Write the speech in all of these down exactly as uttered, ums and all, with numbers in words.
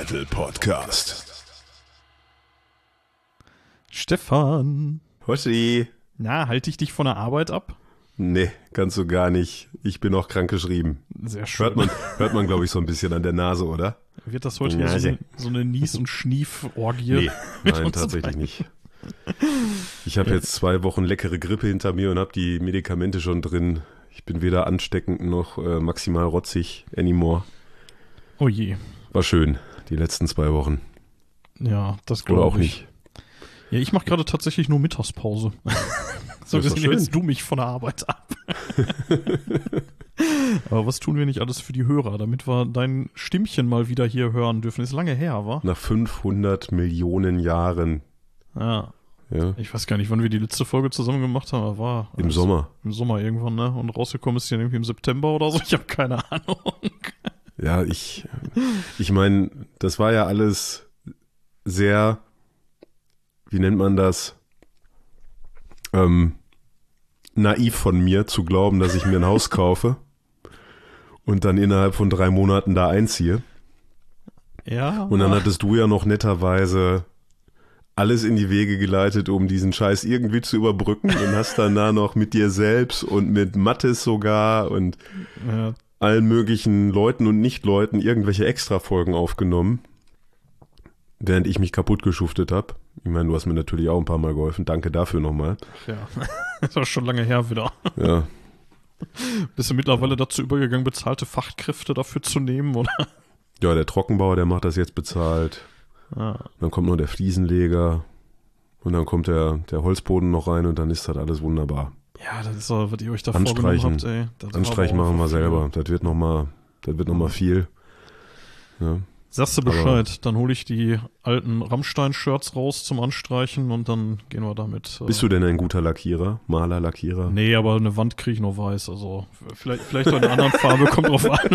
Metal Podcast. Stefan. Hoshi. Na, halte ich dich von der Arbeit ab? Nee, ganz so gar nicht. Ich bin auch krankgeschrieben. Sehr schön. Hört man, hört man glaube ich, so ein bisschen an der Nase, oder? Wird das heute Ja, hier so, ja. eine, so eine Nies- und Schnief-Orgie? Nee, mit nein, uns tatsächlich beiden? nicht. Ich habe jetzt zwei Wochen leckere Grippe hinter mir und habe die Medikamente schon drin. Ich bin weder ansteckend noch äh, maximal rotzig anymore. Oh je. War schön, die letzten zwei Wochen. Ja, das Oder glaube auch ich. nicht. Ja, ich mache gerade tatsächlich nur Mittagspause. So Das ist doch gesehen hältst schön. du mich von der Arbeit ab. Aber was tun wir nicht alles für die Hörer, damit wir dein Stimmchen mal wieder hier hören dürfen? Ist lange her, wa? Nach fünfhundert Millionen Jahren. Ja. Ja, Ich weiß gar nicht, wann wir die letzte Folge zusammen gemacht haben. aber War im also Sommer. Im Sommer irgendwann, ne? Und rausgekommen ist die irgendwie im September oder so. Ich habe keine Ahnung. Ja, ich, ich meine, das war ja alles sehr, wie nennt man das, ähm, naiv von mir zu glauben, dass ich mir ein Haus kaufe und dann innerhalb von drei Monaten da einziehe. Ja. Und dann hattest du ja noch netterweise alles in die Wege geleitet, um diesen Scheiß irgendwie zu überbrücken und hast dann da noch mit dir selbst und mit Mathis sogar und ja, allen möglichen Leuten und Nicht-Leuten irgendwelche Extra-Folgen aufgenommen, während ich mich kaputt geschuftet habe. Ich meine, du hast mir natürlich auch ein paar Mal geholfen. Danke dafür nochmal. ja. Das war schon lange her wieder. Ja, Bist du mittlerweile dazu übergegangen, bezahlte Fachkräfte dafür zu nehmen, oder? ja, der Trockenbauer, der macht das jetzt bezahlt. Ah, Dann kommt noch der Fliesenleger und dann kommt der, der Holzboden noch rein und dann ist das alles wunderbar. ja, das ist doch, was ihr euch da vorgenommen Anstreichen, habt, ey. Das war Anstreichen aber auch machen wir viel. selber. Das wird nochmal, das wird noch mal viel. Ja. Sagst du Bescheid, dann hole ich die alten Rammstein-Shirts raus zum Anstreichen und dann gehen wir damit. Äh, Bist du denn ein guter Lackierer? Maler, Lackierer? Nee, aber eine Wand kriege ich noch weiß, also vielleicht, vielleicht auch in einer anderen Farbe, kommt drauf an.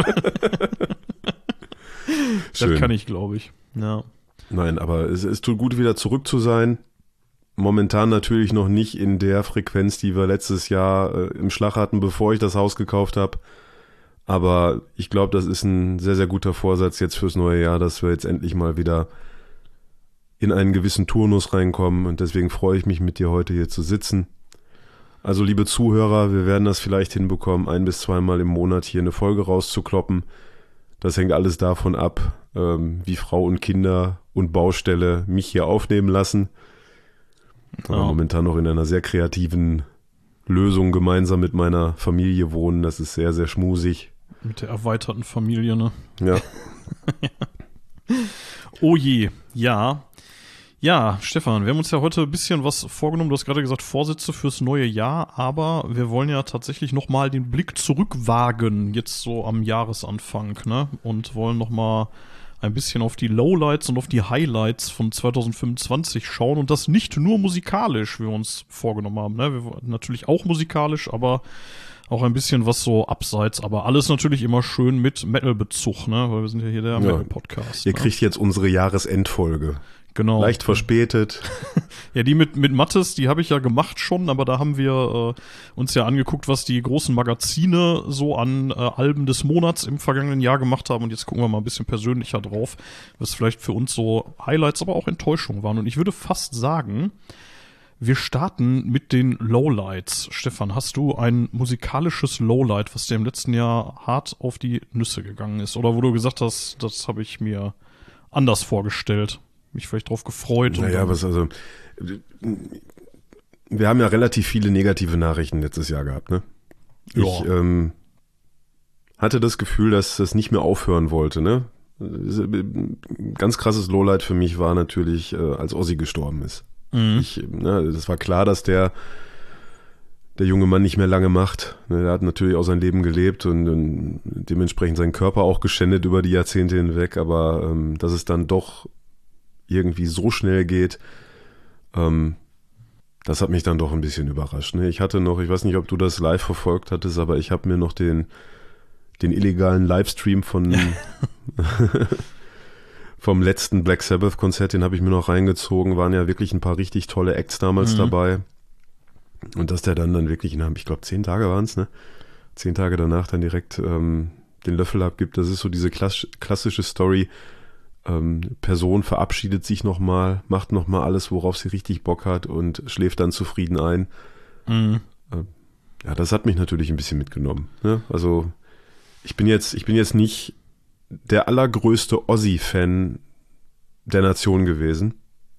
Schön. Das kann ich, glaube ich. Ja. Nein, aber es, es tut gut, wieder zurück zu sein. Momentan natürlich noch nicht in der Frequenz, die wir letztes Jahr äh, im Schlag hatten, bevor ich das Haus gekauft habe. Aber ich glaube, das ist ein sehr, sehr guter Vorsatz jetzt fürs neue Jahr, dass wir jetzt endlich mal wieder in einen gewissen Turnus reinkommen. Und deswegen freue ich mich, mit dir heute hier zu sitzen. Also liebe Zuhörer, wir werden das vielleicht hinbekommen, ein- bis zweimal im Monat hier eine Folge rauszukloppen. Das hängt alles davon ab, ähm, wie Frau und Kinder und Baustelle mich hier aufnehmen lassen. Aber Ja. momentan noch in einer sehr kreativen Lösung gemeinsam mit meiner Familie wohnen. Das ist sehr, sehr schmusig. Mit der erweiterten Familie, ne? Ja, Oh je, ja. Ja, Stefan, wir haben uns ja heute ein bisschen was vorgenommen. Du hast gerade gesagt, Vorsätze fürs neue Jahr, aber wir wollen ja tatsächlich nochmal den Blick zurückwagen, jetzt so am Jahresanfang, ne? Und wollen nochmal ein bisschen auf die Lowlights und auf die Highlights von zwanzig fünfundzwanzig schauen und das nicht nur musikalisch, wie wir uns vorgenommen haben, ne? Wir wollen natürlich auch musikalisch, aber auch ein bisschen was so abseits, aber alles natürlich immer schön mit Metal-Bezug, ne? Weil wir sind ja hier der Metal-Podcast. ihr ne? kriegt jetzt unsere Jahresendfolge. Genau. Leicht verspätet. Ja, die mit, mit Mathis, die habe ich ja gemacht schon, aber da haben wir äh, uns ja angeguckt, was die großen Magazine so an äh, Alben des Monats im vergangenen Jahr gemacht haben. Und jetzt gucken wir mal ein bisschen persönlicher drauf, was vielleicht für uns so Highlights, aber auch Enttäuschungen waren. Und ich würde fast sagen, wir starten mit den Lowlights. Stefan, hast du ein musikalisches Lowlight, was dir im letzten Jahr hart auf die Nüsse gegangen ist? Oder wo du gesagt hast, das habe ich mir anders vorgestellt? Mich vielleicht drauf gefreut. und Naja, dann- was also. Wir haben ja relativ viele negative Nachrichten letztes Jahr gehabt, ne? Ja. Ich ähm, hatte das Gefühl, dass das nicht mehr aufhören wollte, ne? Ein ganz krasses Lowlight für mich war natürlich, äh, als Ozzy gestorben ist. Mhm. Ich, ne, das war klar, dass der der junge Mann nicht mehr lange macht. Ne, der hat natürlich auch sein Leben gelebt und, und dementsprechend seinen Körper auch geschändet über die Jahrzehnte hinweg, aber ähm, dass es dann doch irgendwie so schnell geht, ähm, das hat mich dann doch ein bisschen überrascht. Ne? Ich hatte noch, ich weiß nicht, ob du das live verfolgt hattest, aber ich habe mir noch den den illegalen Livestream von vom letzten Black Sabbath Konzert, den habe ich mir noch reingezogen, waren ja wirklich ein paar richtig tolle Acts damals Mhm. dabei. Und dass der dann dann wirklich, ich glaube zehn Tage waren es, ne? Zehn Tage danach dann direkt ähm, den Löffel abgibt, das ist so diese klass- klassische Story. ähm, Person verabschiedet sich nochmal, macht nochmal alles, worauf sie richtig Bock hat und schläft dann zufrieden ein. Mhm. Ähm, ja, das hat mich natürlich ein bisschen mitgenommen. Ne? Also ich bin jetzt, ich bin jetzt nicht der allergrößte Ozzy-Fan der Nation gewesen.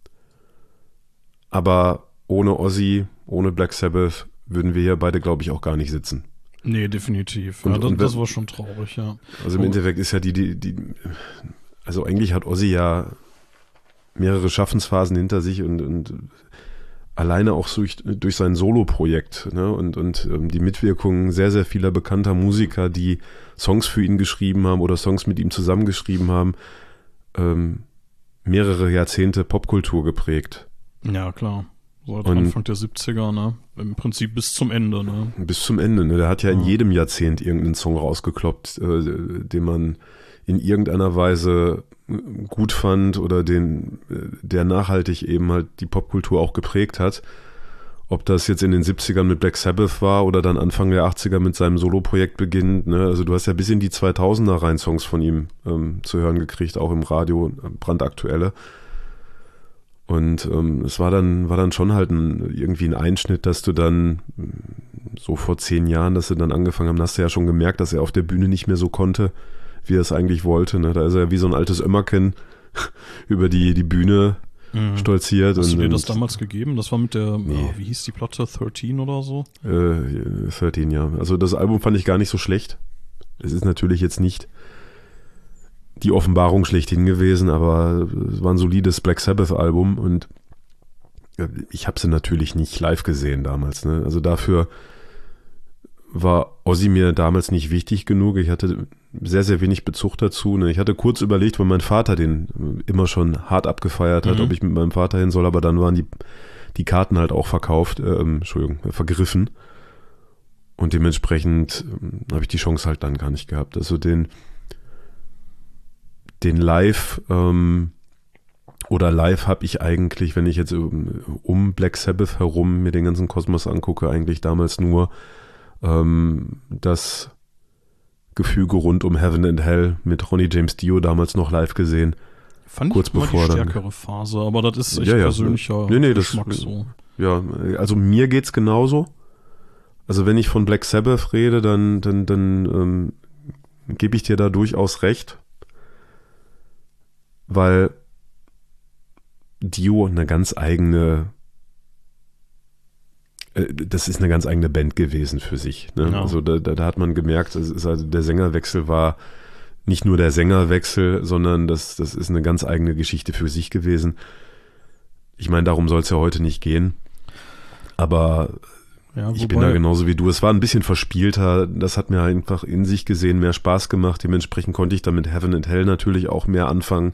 Aber ohne Ozzy, ohne Black Sabbath würden wir hier beide, glaube ich, auch gar nicht sitzen. Nee, definitiv. Und, ja, das, und das war schon traurig, ja. Also im oh. Endeffekt ist ja die, die, die, also eigentlich hat Ozzy ja mehrere Schaffensphasen hinter sich und, und alleine auch durch, durch sein Solo-Projekt, ne, und, und ähm, die Mitwirkung sehr, sehr vieler bekannter Musiker, die Songs für ihn geschrieben haben oder Songs mit ihm zusammengeschrieben haben, ähm, mehrere Jahrzehnte Popkultur geprägt. Ja, klar. Seit Und Anfang der siebziger, ne? Im Prinzip bis zum Ende, ne? Bis zum Ende, ne? Der hat ja in Ja. jedem Jahrzehnt irgendeinen Song rausgekloppt, äh, den man in irgendeiner Weise gut fand oder den, der nachhaltig eben halt die Popkultur auch geprägt hat. Ob das jetzt in den siebzigern mit Black Sabbath war oder dann Anfang der achtziger mit seinem Soloprojekt beginnt, ne? Also du hast ja bis in die zweitausender rein Songs von ihm ähm, zu hören gekriegt, auch im Radio, brandaktuelle. Und ähm, es war dann, war dann schon halt ein, irgendwie ein Einschnitt, dass du dann so vor zehn Jahren, dass sie dann angefangen haben, hast du ja schon gemerkt, dass er auf der Bühne nicht mehr so konnte, wie er es eigentlich wollte. Ne? Da ist er ja wie so ein altes Ömmerken über die, die Bühne mhm. stolziert. Hast und, du dir und, das damals gegeben? Das war mit der, nee. oh, wie hieß die Platte, dreizehn oder so? Äh, dreizehn, ja. Also das Album fand ich gar nicht so schlecht. Es ist natürlich jetzt nicht die Offenbarung schlechthin gewesen, aber es war ein solides Black Sabbath-Album und ich habe sie natürlich nicht live gesehen damals. Ne? Also dafür war Ozzy mir damals nicht wichtig genug. Ich hatte sehr, sehr wenig Bezug dazu. Ne? Ich hatte kurz überlegt, weil mein Vater den immer schon hart abgefeiert hat, mhm. ob ich mit meinem Vater hin soll, aber dann waren die, die Karten halt auch verkauft, äh, Entschuldigung, vergriffen. Und dementsprechend äh, habe ich die Chance halt dann gar nicht gehabt. Also den Den Live ähm, oder Live habe ich eigentlich, wenn ich jetzt um, um Black Sabbath herum mir den ganzen Kosmos angucke, eigentlich damals nur ähm, das Gefüge rund um Heaven and Hell mit Ronnie James Dio damals noch live gesehen. Fand kurz ich mal bevor die dann, stärkere Phase, aber das ist echt ja, ja, persönlicher nee, nee, Geschmack das, so. Ja, also mir geht's genauso. Also wenn ich von Black Sabbath rede, dann, dann, dann ähm, gebe ich dir da durchaus recht. Weil Dio eine ganz eigene, äh, das ist eine ganz eigene Band gewesen für sich. Ne? Ja. Also da, da, da hat man gemerkt, es ist also der Sängerwechsel war nicht nur der Sängerwechsel, sondern das, das ist eine ganz eigene Geschichte für sich gewesen. Ich meine, darum soll es ja heute nicht gehen. Aber ja, ich bin da genauso wie du. Es war ein bisschen verspielter. Das hat mir einfach in sich gesehen mehr Spaß gemacht. Dementsprechend konnte ich damit Heaven and Hell natürlich auch mehr anfangen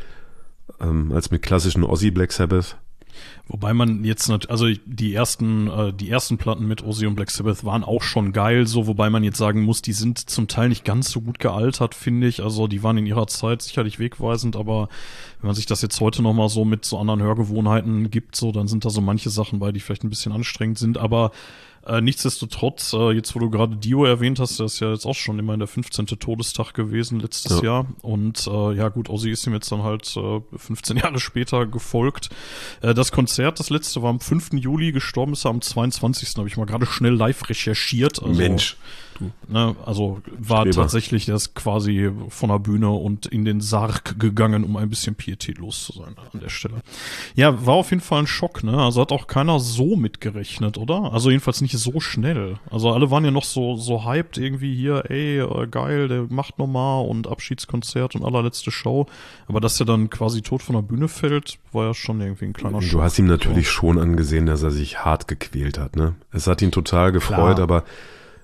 ähm, als mit klassischen Ozzy Black Sabbath. Wobei man jetzt, nicht, also die ersten, äh, die ersten Platten mit Ozzy und Black Sabbath waren auch schon geil, so, wobei man jetzt sagen muss, die sind zum Teil nicht ganz so gut gealtert, finde ich. Also die waren in ihrer Zeit sicherlich wegweisend, aber wenn man sich das jetzt heute nochmal so mit so anderen Hörgewohnheiten gibt, so, dann sind da so manche Sachen bei, die vielleicht ein bisschen anstrengend sind, aber Äh, nichtsdestotrotz, äh, jetzt wo du gerade Dio erwähnt hast, der ist ja jetzt auch schon immer in der fünfzehnte Todestag gewesen letztes ja. Jahr und äh, ja gut, Ozzy ist ihm jetzt dann halt äh, fünfzehn Jahre später gefolgt. Äh, das Konzert, das letzte, war am fünften Juli, gestorben ist er am zweiundzwanzigsten habe ich mal gerade schnell live recherchiert. Also, Mensch. Ne, also war Streber. tatsächlich, der ist quasi von der Bühne und in den Sarg gegangen, um ein bisschen pietätlos zu sein an der Stelle. Ja, war auf jeden Fall ein Schock, ne? Also hat auch keiner so mitgerechnet, oder? Also jedenfalls nicht so schnell. Also alle waren ja noch so so hyped irgendwie hier, ey, äh, geil, der macht nochmal und Abschiedskonzert und allerletzte Show. Aber dass er dann quasi tot von der Bühne fällt, war ja schon irgendwie ein kleiner Schock. Du hast ihm natürlich so. schon angesehen, dass er sich hart gequält hat, ne? Es hat ihn total gefreut, Klar. aber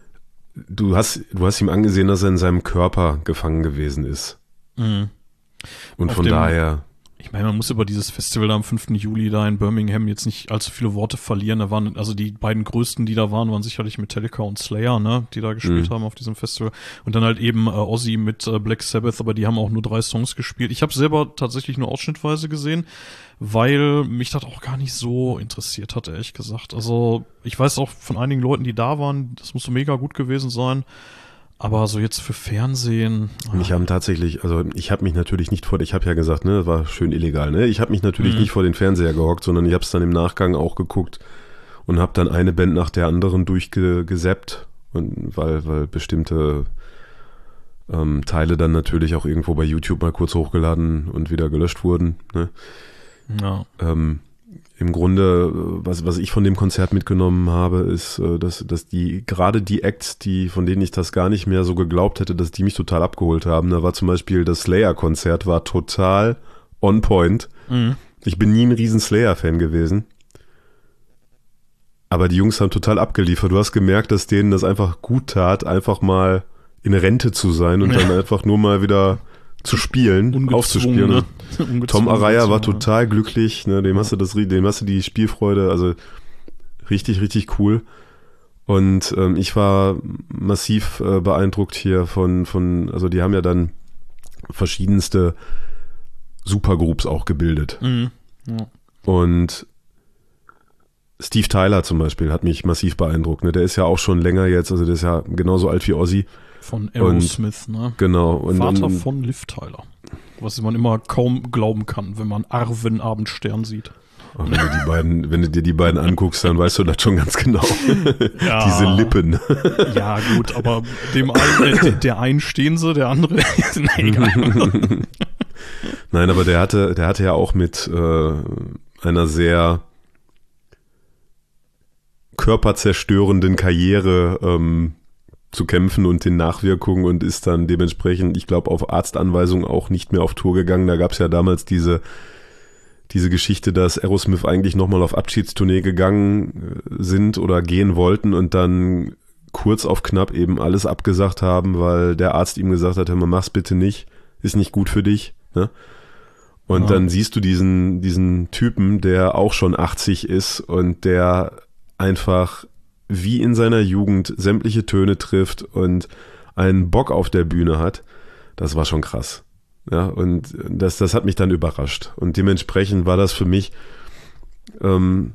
Du hast, du hast ihm angesehen, dass er in seinem Körper gefangen gewesen ist. Mhm. Und Auf von dem, daher. Ich meine, man muss über dieses Festival da am fünften Juli da in Birmingham jetzt nicht allzu viele Worte verlieren. Da waren, also die beiden größten, die da waren, waren sicherlich Metallica und Slayer, ne, die da gespielt mhm. haben auf diesem Festival. Und dann halt eben äh, Ozzy mit äh, Black Sabbath, aber die haben auch nur drei Songs gespielt. Ich habe selber tatsächlich nur ausschnittweise gesehen, weil mich das auch gar nicht so interessiert hat, ehrlich gesagt. Also ich weiß auch von einigen Leuten, die da waren, das muss so mega gut gewesen sein. Aber so jetzt für Fernsehen. Und ich habe tatsächlich, also ich habe mich natürlich nicht vor, ich habe ja gesagt, ne, war schön illegal, ne? Ich habe mich natürlich mhm. nicht vor den Fernseher gehockt, sondern ich habe es dann im Nachgang auch geguckt und habe dann eine Band nach der anderen durchgesappt, und weil weil bestimmte ähm, Teile dann natürlich auch irgendwo bei YouTube mal kurz hochgeladen und wieder gelöscht wurden, ne? Ja. Ähm, Im Grunde, was, was ich von dem Konzert mitgenommen habe, ist, dass, dass die, gerade die Acts, die, von denen ich das gar nicht mehr so geglaubt hätte, dass die mich total abgeholt haben. Da war zum Beispiel das Slayer-Konzert, war total on point. Mhm. Ich bin nie ein riesen Slayer-Fan gewesen. Aber die Jungs haben total abgeliefert. Du hast gemerkt, dass denen das einfach gut tat, einfach mal in Rente zu sein und ja. dann einfach nur mal wieder zu spielen, aufzuspielen. Ne? Tom Araya war total glücklich, ne? Dem hast du das, dem hast du die Spielfreude, also richtig, richtig cool. Und ähm, ich war massiv äh, beeindruckt hier von, von, also die haben ja dann verschiedenste Supergroups auch gebildet. Mhm. Ja. Und Steve Tyler zum Beispiel hat mich massiv beeindruckt. Ne? Der ist ja auch schon länger jetzt, also der ist ja genauso alt wie Ozzy. Von Aerosmith, ne? Genau. Und, Vater und, von Liv Tyler. Was man immer kaum glauben kann, wenn man Arwen Abendstern sieht. Ach, wenn du die beiden, wenn du dir die beiden anguckst, dann weißt du das schon ganz genau. Ja, diese Lippen. Ja, gut, aber dem einen, äh, der einen stehen sie, der andere ist nee, egal. Nein, aber der hatte, der hatte ja auch mit äh, einer sehr körperzerstörenden Karriere ähm, zu kämpfen und den Nachwirkungen und ist dann dementsprechend, ich glaube, auf Arztanweisung auch nicht mehr auf Tour gegangen. Da gab es ja damals diese diese Geschichte, dass Aerosmith eigentlich nochmal auf Abschiedstournee gegangen sind oder gehen wollten und dann kurz auf knapp eben alles abgesagt haben, weil der Arzt ihm gesagt hat, hör mal, mach's bitte nicht, ist nicht gut für dich. Ne? Und ja. dann siehst du diesen diesen Typen, der auch schon achtzig ist und der einfach wie in seiner Jugend sämtliche Töne trifft und einen Bock auf der Bühne hat, das war schon krass. Ja, und das, das hat mich dann überrascht. Und dementsprechend war das für mich ähm,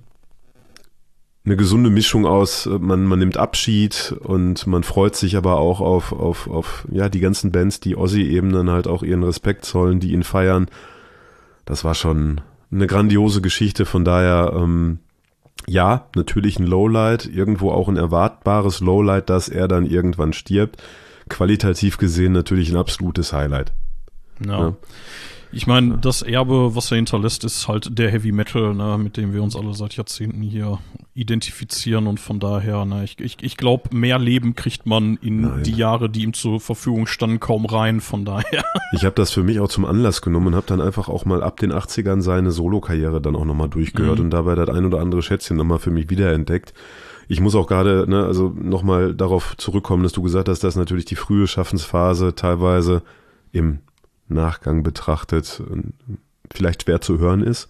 eine gesunde Mischung aus, man, man nimmt Abschied und man freut sich aber auch auf, auf, auf ja, die ganzen Bands, die Ozzy eben dann halt auch ihren Respekt zollen, die ihn feiern. Das war schon eine grandiose Geschichte, von daher ähm, ja, natürlich ein Lowlight, irgendwo auch ein erwartbares Lowlight, dass er dann irgendwann stirbt. Qualitativ gesehen natürlich ein absolutes Highlight. Ja. ja. Ich meine, das Erbe, was er hinterlässt, ist halt der Heavy Metal, ne, mit dem wir uns alle seit Jahrzehnten hier identifizieren und von daher, ne, ich, ich, ich glaube, mehr Leben kriegt man in Nein. die Jahre, die ihm zur Verfügung standen, kaum rein, von daher. Ich habe das für mich auch zum Anlass genommen und habe dann einfach auch mal ab den achtzigern seine Solo-Karriere dann auch nochmal durchgehört mhm. und dabei das ein oder andere Schätzchen nochmal für mich wiederentdeckt. Ich muss auch gerade, ne, also nochmal darauf zurückkommen, dass du gesagt hast, dass natürlich die frühe Schaffensphase teilweise im Nachgang betrachtet vielleicht schwer zu hören ist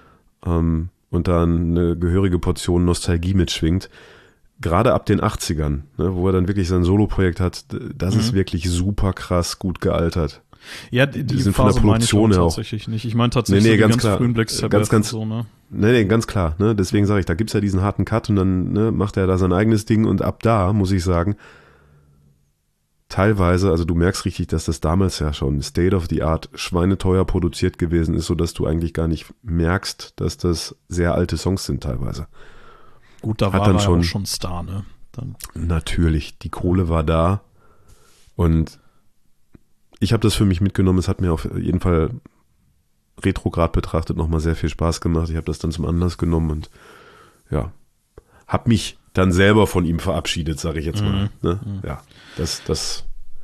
ähm, und dann eine gehörige Portion Nostalgie mitschwingt. Gerade ab den achtzigern, ne, wo er dann wirklich sein Soloprojekt hat, das mhm. ist wirklich super krass gut gealtert. Ja, die, die, die sind Phase von der Produktion her auch tatsächlich nicht. Ich meine tatsächlich nee, nee, so ganz ganz klar. frühen Black Sabbath ganz, ganz, und so, ne? Nee, nee, ganz klar. Ne? Deswegen sage ich, da gibt's ja diesen harten Cut und dann ne, macht er da sein eigenes Ding und ab da, muss ich sagen, teilweise, also du merkst richtig, dass das damals ja schon State of the Art schweineteuer produziert gewesen ist, sodass du eigentlich gar nicht merkst, dass das sehr alte Songs sind teilweise. Gut, da Hat war dann er schon, auch schon Star, ne? Dann. Natürlich, die Kohle war da und ich habe das für mich mitgenommen, es hat mir auf jeden Fall retrograd betrachtet nochmal sehr viel Spaß gemacht. Ich habe das dann zum Anlass genommen und ja, habe mich dann selber von ihm verabschiedet, sage ich jetzt mal. Mhm. Ne? Mhm. Ja, das, das,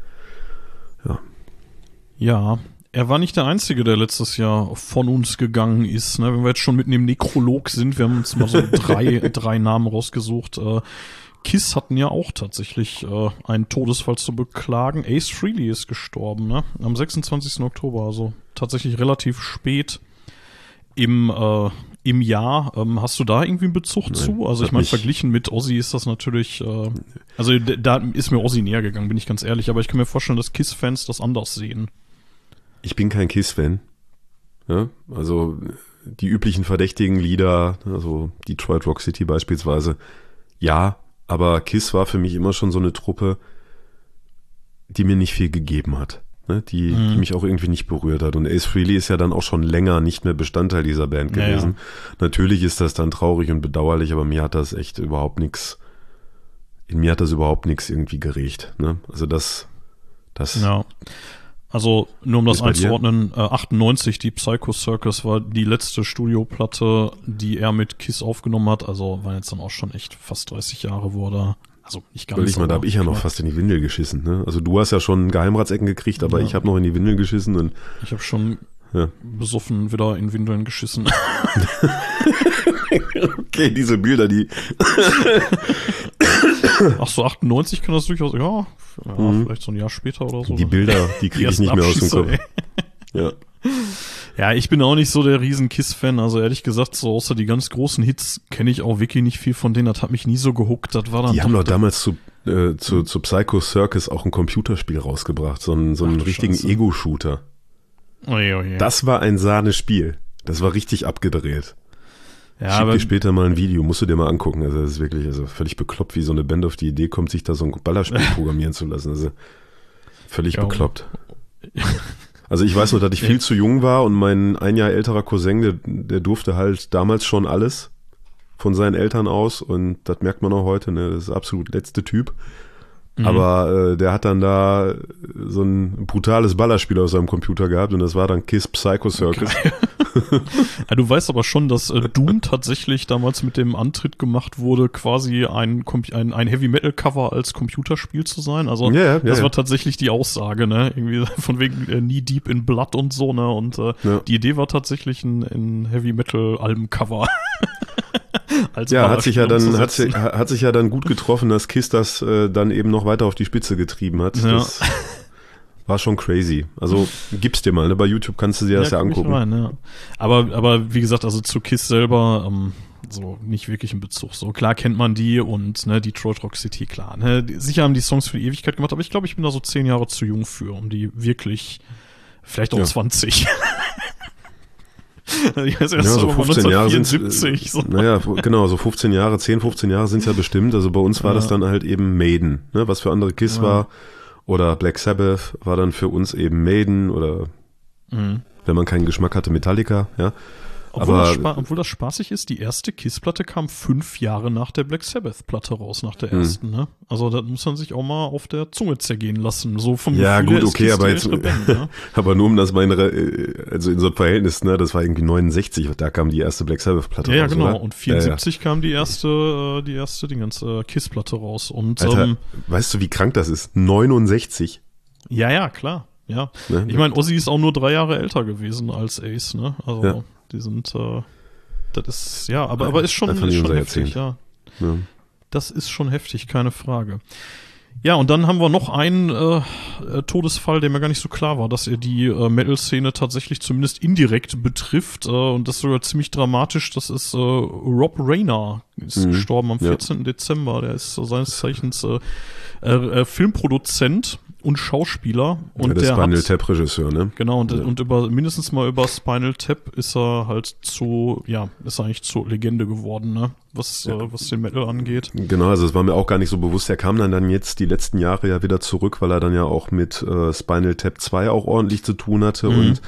ja. Ja, er war nicht der Einzige, der letztes Jahr von uns gegangen ist. Ne? Wenn wir jetzt schon mitten im Nekrolog sind, wir haben uns mal so drei, drei Namen rausgesucht. Äh, Kiss hatten ja auch tatsächlich äh, einen Todesfall zu beklagen. Ace Frehley ist gestorben, ne? Am sechsundzwanzigsten Oktober, also tatsächlich relativ spät im äh, im Jahr. Ähm, hast du da irgendwie einen Bezug Nein, zu? Also ich meine, verglichen mit Ozzy ist das natürlich, äh, also d- da ist mir Ozzy näher gegangen, bin ich ganz ehrlich, aber ich kann mir vorstellen, dass Kiss-Fans das anders sehen. Ich bin kein Kiss-Fan. Ja, also die üblichen verdächtigen Lieder, also Detroit Rock City beispielsweise, ja, aber Kiss war für mich immer schon so eine Truppe, die mir nicht viel gegeben hat. Ne? Die, mhm. die mich auch irgendwie nicht berührt hat. Und Ace Frehley ist ja dann auch schon länger nicht mehr Bestandteil dieser Band gewesen. Ja, ja. Natürlich ist das dann traurig und bedauerlich, aber mir hat das echt überhaupt nichts, in mir hat das überhaupt nichts irgendwie geregt. Ne? Also das, das. Ja. Also nur um das einzuordnen, äh, achtundneunzig, die Psycho Circus war die letzte Studioplatte, die er mit Kiss aufgenommen hat. Also waren jetzt dann auch schon echt fast dreißig Jahre, wo er da, also nicht ganz. Ich meine, da habe ich ja noch fast in die Windel geschissen. Ne? Also du hast ja schon Geheimratsecken gekriegt, aber ja. ich habe noch in die Windel geschissen. Und ich habe schon ja. besoffen wieder in Windeln geschissen. Okay, diese Bilder, die... Ach so, achtundneunzig kann das durchaus, ja, ja mhm. vielleicht so ein Jahr später oder so. Die Bilder, die kriege ich nicht mehr aus dem Kopf. Ja. Ja, ich bin auch nicht so der riesen Kiss-Fan, also ehrlich gesagt, so außer die ganz großen Hits kenne ich auch wirklich nicht viel von denen, das hat mich nie so gehuckt, das war dann... Die haben doch damals zu, äh, zu, zu Psycho Circus auch ein Computerspiel rausgebracht, so einen, so einen Ach, richtigen Scheiße. Ego-Shooter. Oje, oje. Das war ein Sahnespiel, das war richtig abgedreht. Ja, Schick dir später mal ein Video, musst du dir mal angucken. Also das ist wirklich also völlig bekloppt, wie so eine Band auf die Idee kommt, sich da so ein Ballerspiel programmieren zu lassen. Also völlig ja, bekloppt. Also ich weiß nur, dass ich viel zu jung war und mein ein Jahr älterer Cousin, der, der durfte halt damals schon alles von seinen Eltern aus und das merkt man auch heute, ne? Das ist der absolut letzte Typ. Mhm. Aber äh, der hat dann da so ein brutales Ballerspiel auf seinem Computer gehabt und das war dann Kiss Psycho Circus. Okay. Ja, du weißt aber schon, dass äh, Doom tatsächlich damals mit dem Antritt gemacht wurde, quasi ein, ein, ein Heavy-Metal-Cover als Computerspiel zu sein. Also ja, ja, das ja. war tatsächlich die Aussage, ne? Irgendwie von wegen äh, Knee Deep in Blood und so, ne? Und äh, ja. die Idee war tatsächlich ein, ein Heavy-Metal-Alben-Cover. Als ja, hat sich ja dann hat, sich, hat sich ja dann gut getroffen, dass Kiss das äh, dann eben noch weiter auf die Spitze getrieben hat. Ja. Das war schon crazy. Also gib's dir mal, ne? Bei YouTube kannst du dir das ja, ja angucken. Rein, ja. Aber aber wie gesagt, also zu Kiss selber ähm, so nicht wirklich ein Bezug. So klar kennt man die und ne Detroit Rock City, klar. Ne? Sicher haben die Songs für die Ewigkeit gemacht, aber ich glaube, ich bin da so zehn Jahre zu jung für, um die wirklich, vielleicht auch ja. zwanzig. Ich weiß erst ja, so fünfzehn Jahre sind so. Naja, genau, so fünfzehn Jahre, zehn, fünfzehn Jahre sind es ja bestimmt. Also bei uns war ja. das dann halt eben Maiden, ne? Was für andere Kiss ja. war. Oder Black Sabbath war dann für uns eben Maiden oder mhm. wenn man keinen Geschmack hatte, Metallica, ja. Obwohl, aber, das obwohl das spaßig ist, die erste Kiss-Platte kam fünf Jahre nach der Black Sabbath-Platte raus, nach der ersten, mh. ne? Also das muss man sich auch mal auf der Zunge zergehen lassen, so vom ja, Gefühl gut, okay, aber jetzt, Band, ne? aber nur um das meine, also in so einem Verhältnis, ne, das war irgendwie neunundsechzig, da kam die erste Black Sabbath-Platte ja, raus, Ja, genau, oder? und vierundsiebzig ja, ja. kam die erste, die erste, die ganze Kiss-Platte raus und, Alter, ähm, weißt du, wie krank das ist? neunundsechzig. Ja, ja, klar, ja. Ne? Ich meine, Ozzy ist auch nur drei Jahre älter gewesen als Ace, ne? Also, ja. die sind, äh, das ist, ja, aber, aber ist schon, ist schon heftig, ja. ja. Das ist schon heftig, keine Frage. Ja, und dann haben wir noch einen äh, Todesfall, der mir gar nicht so klar war, dass er die äh, Metal-Szene tatsächlich zumindest indirekt betrifft. Äh, und das ist sogar ziemlich dramatisch. Das ist äh, Rob Reiner, ist mhm. gestorben am vierzehnten Ja. Dezember. Der ist äh, seines Zeichens äh, äh, Filmproduzent und Schauspieler. Und ja, der, der Spinal Tap Regisseur, ne? Genau, und, ja. und über mindestens mal über Spinal Tap ist er halt zu, ja, ist er eigentlich zur Legende geworden, ne? Was, ja. äh, was den Metal angeht. Genau, also es war mir auch gar nicht so bewusst. Er kam dann, dann jetzt die letzten Jahre ja wieder zurück, weil er dann ja auch mit äh, Spinal Tap zwei auch ordentlich zu tun hatte mhm. und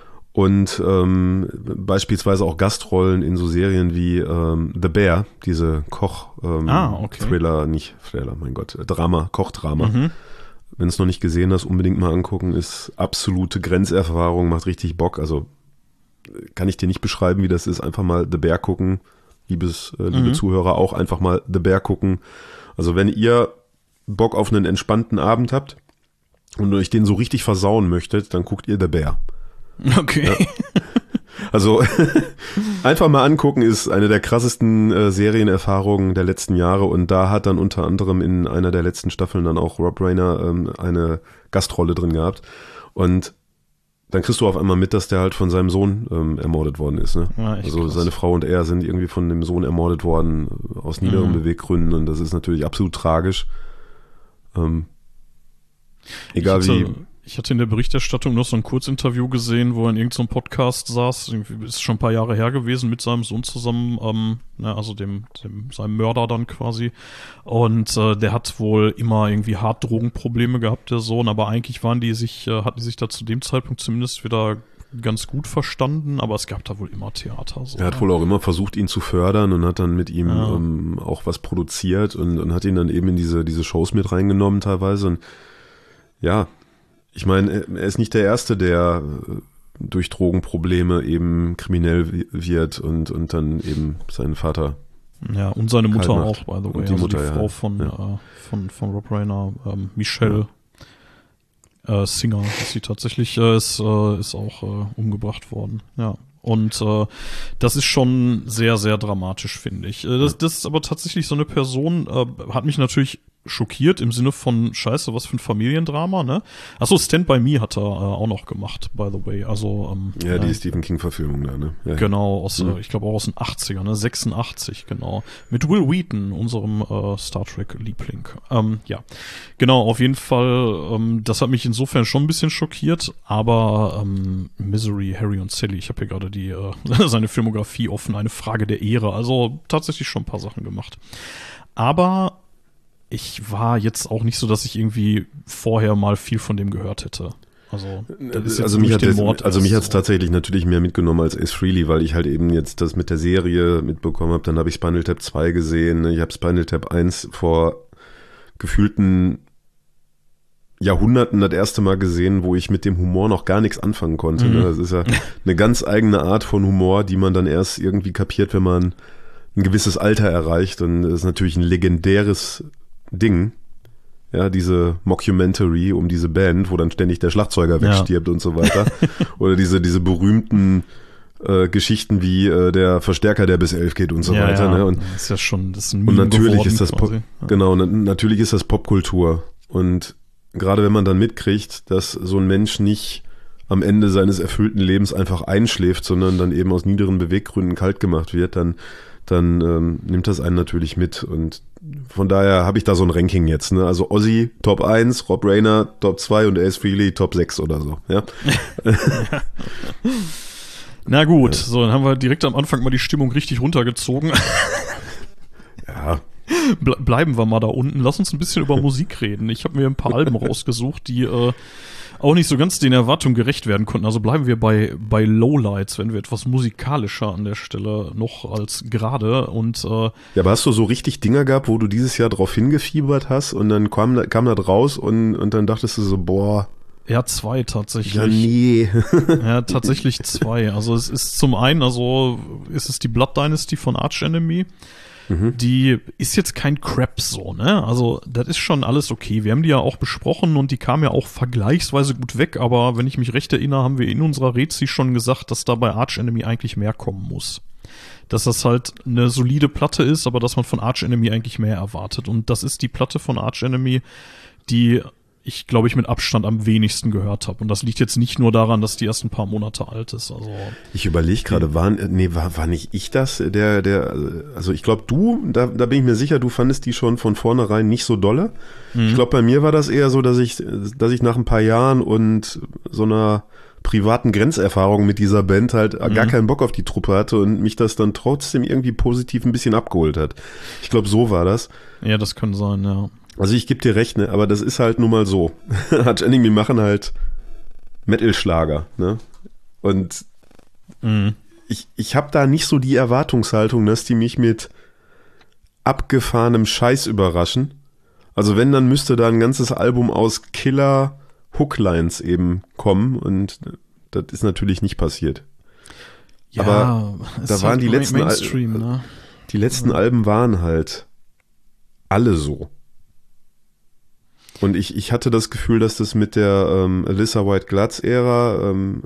und ähm, beispielsweise auch Gastrollen in so Serien wie ähm, The Bear, diese Koch ähm, ah, okay. Thriller, nicht Thriller, mein Gott, Drama, Kochdrama. Mhm. Wenn es noch nicht gesehen hast, unbedingt mal angucken. Ist absolute Grenzerfahrung, macht richtig Bock. Also kann ich dir nicht beschreiben, wie das ist. Einfach mal The Bear gucken. Liebes, äh, liebe mhm. Zuhörer, auch einfach mal The Bear gucken. Also wenn ihr Bock auf einen entspannten Abend habt und euch den so richtig versauen möchtet, dann guckt ihr The Bear. Okay. Ja. Also einfach mal angucken, ist eine der krassesten äh, Serienerfahrungen der letzten Jahre und da hat dann unter anderem in einer der letzten Staffeln dann auch Rob Reiner ähm, eine Gastrolle drin gehabt und dann kriegst du auf einmal mit, dass der halt von seinem Sohn ähm, ermordet worden ist. Ne? Ja, also krass. Seine Frau und er sind irgendwie von dem Sohn ermordet worden aus niederen mhm. Beweggründen und das ist natürlich absolut tragisch. Ähm, egal ich hatte, wie... Ich hatte in der Berichterstattung noch so ein Kurzinterview gesehen, wo er in irgendeinem Podcast saß, ist schon ein paar Jahre her gewesen, mit seinem Sohn zusammen, ähm, ne, also dem, dem seinem Mörder dann quasi. Und äh, der hat wohl immer irgendwie hart Drogenprobleme gehabt, der Sohn, aber eigentlich waren die sich, äh, hatten die sich da zu dem Zeitpunkt zumindest wieder ganz gut verstanden, aber es gab da wohl immer Theater. So, er hat ja. wohl auch immer versucht, ihn zu fördern und hat dann mit ihm Ja. ähm, auch was produziert und, und hat ihn dann eben in diese, diese Shows mit reingenommen teilweise. Und ja, ich meine, er ist nicht der Erste, der durch Drogenprobleme eben kriminell wird und, und dann eben seinen Vater. Ja, und seine Mutter Kalt auch, macht. by the way. Und die also Mutter, die ja. Frau von, Ja. äh, von, von Rob Reiner, ähm, Michelle äh, Singer, ist sie tatsächlich, äh, ist, äh, ist auch äh, umgebracht worden. Ja. Und äh, das ist schon sehr, sehr dramatisch, finde ich. Äh, das, das ist aber tatsächlich so eine Person, äh, hat mich natürlich schockiert im Sinne von Scheiße, was für ein Familiendrama, ne? Achso, Stand By Me hat er äh, auch noch gemacht, by the way. Also ähm, Ja, die äh, Stephen King-Verfilmung da, ne? Ja, Genau, aus, Mhm. äh, ich glaube auch aus den achtzigern, ne? sechsundachtzig, genau. Mit Will Wheaton, unserem äh, Star Trek-Liebling. Ähm, ja, genau, auf jeden Fall, ähm, das hat mich insofern schon ein bisschen schockiert, aber ähm, Misery, Harry und Sally, ich habe hier gerade die äh, seine Filmografie offen, eine Frage der Ehre, also tatsächlich schon ein paar Sachen gemacht. Aber ich war jetzt auch nicht so, dass ich irgendwie vorher mal viel von dem gehört hätte. Also, das ist jetzt also mich durch hat den es, Mord also mich erst hat es so. tatsächlich natürlich mehr mitgenommen als Ace Frehley, weil ich halt eben jetzt das mit der Serie mitbekommen habe. Dann habe ich Spinal Tap zwei gesehen. Ich habe Spinal Tap eins vor gefühlten Jahrhunderten das erste Mal gesehen, wo ich mit dem Humor noch gar nichts anfangen konnte. Mhm. Ne? Das ist ja eine ganz eigene Art von Humor, die man dann erst irgendwie kapiert, wenn man ein gewisses Alter erreicht. Und das ist natürlich ein legendäres Ding. Ja, diese Mockumentary um diese Band, wo dann ständig der Schlagzeuger Ja. wegstirbt und so weiter. Oder diese, diese berühmten äh, Geschichten wie äh, der Verstärker, der bis elf geht und so ja, weiter. ja. Ne? Und, Das ist ja schon, das ist ein und Meme natürlich geworden ist das Pop, quasi. Ja. genau, na, natürlich ist das Popkultur. Und gerade wenn man dann mitkriegt, dass so ein Mensch nicht am Ende seines erfüllten Lebens einfach einschläft, sondern dann eben aus niederen Beweggründen kalt gemacht wird, dann dann ähm, nimmt das einen natürlich mit. Und von daher habe ich da so ein Ranking jetzt. Ne? Also Ozzy Top eins, Rob Reiner Top zwei und Ace Frehley Top sechs oder so. Ja? Na gut, so, dann haben wir direkt am Anfang mal die Stimmung richtig runtergezogen. Ja, Ble bleiben wir mal da unten. Lass uns ein bisschen über Musik reden. Ich habe mir ein paar Alben rausgesucht, die äh, auch nicht so ganz den Erwartungen gerecht werden konnten. Also bleiben wir bei, bei Lowlights, wenn wir etwas musikalischer an der Stelle noch als gerade. Und äh, ja, aber hast du so richtig Dinger gehabt, wo du dieses Jahr drauf hingefiebert hast und dann kam, kam das raus und, und dann dachtest du so, boah, ja, zwei tatsächlich. ja nee. Ja, tatsächlich zwei. Also es ist zum einen, also ist es die Blood Dynasty von Arch Enemy. Mhm. Die ist jetzt kein Crap so, ne? Also das ist schon alles okay. Wir haben die ja auch besprochen und die kam ja auch vergleichsweise gut weg, aber wenn ich mich recht erinnere, haben wir in unserer Rezi schon gesagt, dass da bei Arch Enemy eigentlich mehr kommen muss. Dass das halt eine solide Platte ist, aber dass man von Arch Enemy eigentlich mehr erwartet. Und das ist die Platte von Arch Enemy, die ich, glaube ich, mit Abstand am wenigsten gehört habe. Und das liegt jetzt nicht nur daran, dass die erst ein paar Monate alt ist. Also Ich überlege gerade, war, nee, war, war nicht ich das, der, der, also ich glaube du, da, da bin ich mir sicher, du fandest die schon von vornherein nicht so dolle. Mhm. Ich glaube, bei mir war das eher so, dass ich, dass ich nach ein paar Jahren und so einer privaten Grenzerfahrung mit dieser Band halt Mhm. gar keinen Bock auf die Truppe hatte und mich das dann trotzdem irgendwie positiv ein bisschen abgeholt hat. Ich glaube, so war das. ja, das kann sein, ja. Also ich gebe dir recht, ne, aber das ist halt nun mal so. Arch Enemy machen halt Metal-Schlager, ne? Und Mhm. ich, ich habe da nicht so die Erwartungshaltung, dass die mich mit abgefahrenem Scheiß überraschen. Also wenn, dann müsste da ein ganzes Album aus Killer-Hooklines eben kommen und das ist natürlich nicht passiert. Ja, Aber es da ist waren halt die letzten Al- Mainstream, ne? Die letzten Alben waren halt alle so. Und ich, ich hatte das Gefühl, dass das mit der ähm, Alyssa White Glatz Ära, ähm,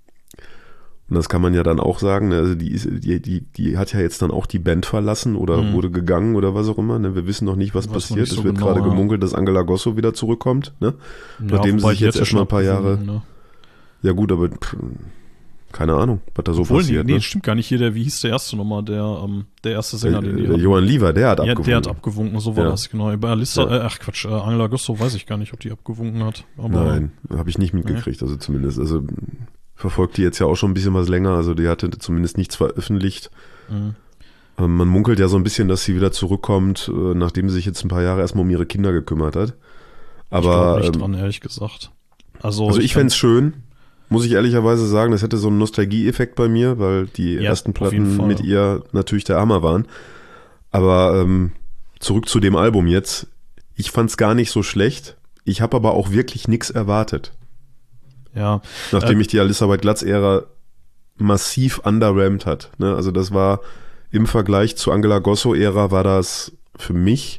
und das kann man ja dann auch sagen, ne, also die, ist, die, die, die hat ja jetzt dann auch die Band verlassen oder Mhm. wurde gegangen oder was auch immer. Ne? Wir wissen noch nicht, was Weiß man passiert. nicht Es so wird genau, gerade ja. gemunkelt, dass Angela Gosso wieder zurückkommt. Ne? Ja, Nachdem sie wobei sich die jetzt hat ja erstmal schon ein paar Jahre. abgewogen, ne? Ja gut, aber pff, keine Ahnung, was da so Obwohl, passiert. Nee, ne? nee, stimmt gar nicht. Hier, der, wie hieß der erste nochmal? Der, ähm, der erste Sänger, der, den die der Johann Lieber, der hat ja, abgewunken. der hat abgewunken, so war Ja. das, genau. Bei Alissa, Ja. äh, ach Quatsch, äh, Angela Gosso weiß ich gar nicht, ob die abgewunken hat. Aber, Nein, habe ich nicht mitgekriegt, also zumindest. Also verfolgt die jetzt ja auch schon ein bisschen was länger, also die hatte zumindest nichts veröffentlicht. Mhm. Ähm, man munkelt ja so ein bisschen, dass sie wieder zurückkommt, äh, nachdem sie sich jetzt ein paar Jahre erstmal um ihre Kinder gekümmert hat. Aber ich glaube nicht ähm, dran, ehrlich gesagt. Also, also ich fände es schön, muss ich ehrlicherweise sagen, das hätte so einen Nostalgie-Effekt bei mir, weil die Ja, ersten auf jeden Platten Fall. mit ihr natürlich der Hammer waren. Aber ähm, zurück zu dem Album jetzt. Ich fand es gar nicht so schlecht. Ich habe aber auch wirklich nichts erwartet. ja, Nachdem Äh, mich die Alissa White Glatz-Ära massiv underrammed hat. Ne? Also das war im Vergleich zu Angela Gosso-Ära war das für mich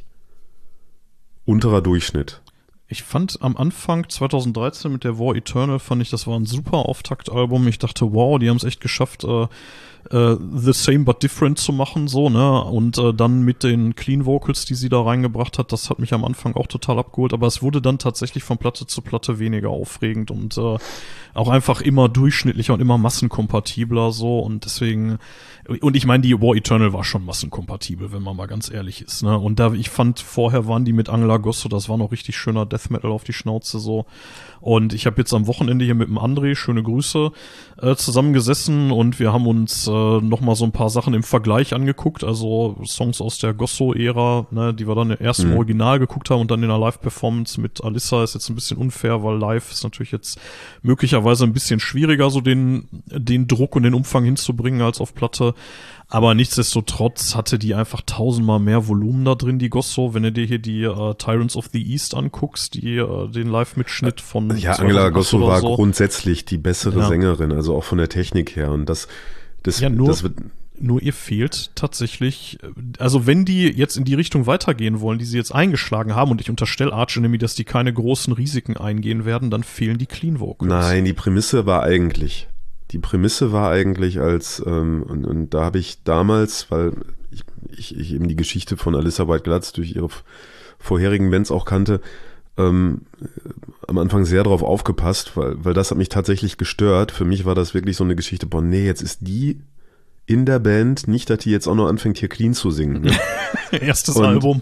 unterer Durchschnitt. ich fand am Anfang zwanzig dreizehn mit der War Eternal, fand ich, das war ein super Auftaktalbum. Ich dachte, wow, die haben es echt geschafft, äh, äh, The Same But Different zu machen, so, ne? Und äh, dann mit den Clean Vocals, die sie da reingebracht hat, das hat mich am Anfang auch total abgeholt, aber es wurde dann tatsächlich von Platte zu Platte weniger aufregend und äh, auch einfach immer durchschnittlicher und immer massenkompatibler so und deswegen, und ich meine, die War Eternal war schon massenkompatibel, wenn man mal ganz ehrlich ist, ne? Und da, ich fand, vorher waren die mit Angela Gosso, das war noch richtig schöner Death Metal auf die Schnauze so. Und ich habe jetzt am Wochenende hier mit dem André, schöne Grüße, äh, zusammengesessen und wir haben uns äh, nochmal so ein paar Sachen im Vergleich angeguckt, also Songs aus der Gosso-Ära, ne, die wir dann erst im Mhm. Original geguckt haben und dann in der Live-Performance mit Alissa ist jetzt ein bisschen unfair, weil live ist natürlich jetzt möglicherweise ein bisschen schwieriger, so den, den Druck und den Umfang hinzubringen als auf Platte. Aber nichtsdestotrotz hatte die einfach tausendmal mehr Volumen da drin, die Gosso. Wenn du dir hier die äh, Tyrants of the East anguckst, die äh, den Live-Mitschnitt von Ja, Angela zweitausendacht Gosso oder war so. grundsätzlich die bessere Ja. Sängerin, also auch von der Technik her. Und das, das, Ja, nur- das wird, Nur ihr fehlt tatsächlich, äh, also wenn die jetzt in die Richtung weitergehen wollen, die sie jetzt eingeschlagen haben, und ich unterstelle Arch Enemy, dass die keine großen Risiken eingehen werden, dann fehlen die Clean Vocals. nein, die Prämisse war eigentlich, die Prämisse war eigentlich als, ähm, und, und da habe ich damals, weil ich, ich, ich eben die Geschichte von Alissa White Glatz durch ihre vorherigen Bands auch kannte, ähm, am Anfang sehr drauf aufgepasst, weil, weil das hat mich tatsächlich gestört. Für mich war das wirklich so eine Geschichte, boah, nee, jetzt ist die in der Band, nicht, dass die jetzt auch noch anfängt, hier clean zu singen. Ne? Erstes Und- Album.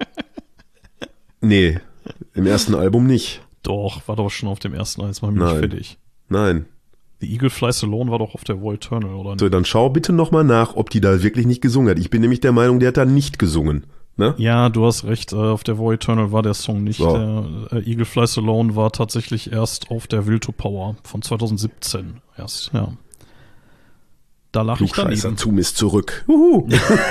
Nee, im ersten Album nicht. Doch, war doch schon auf dem ersten eins, mach mich Nein. nicht fertig. Nein. The Eagle Flies Alone war doch auf der War Eternal, oder nicht? So, dann schau bitte nochmal nach, ob die da wirklich nicht gesungen hat. Ich bin nämlich der Meinung, der hat da nicht gesungen. Ne? Ja, du hast recht, äh, auf der War Eternal war der Song nicht. So. Der äh, Eagle Flies Alone war tatsächlich erst auf der Will to Power von zwanzig siebzehn erst, ja. Da lach ich Klugscheißer, daneben. Zoom ist zurück. Uhu.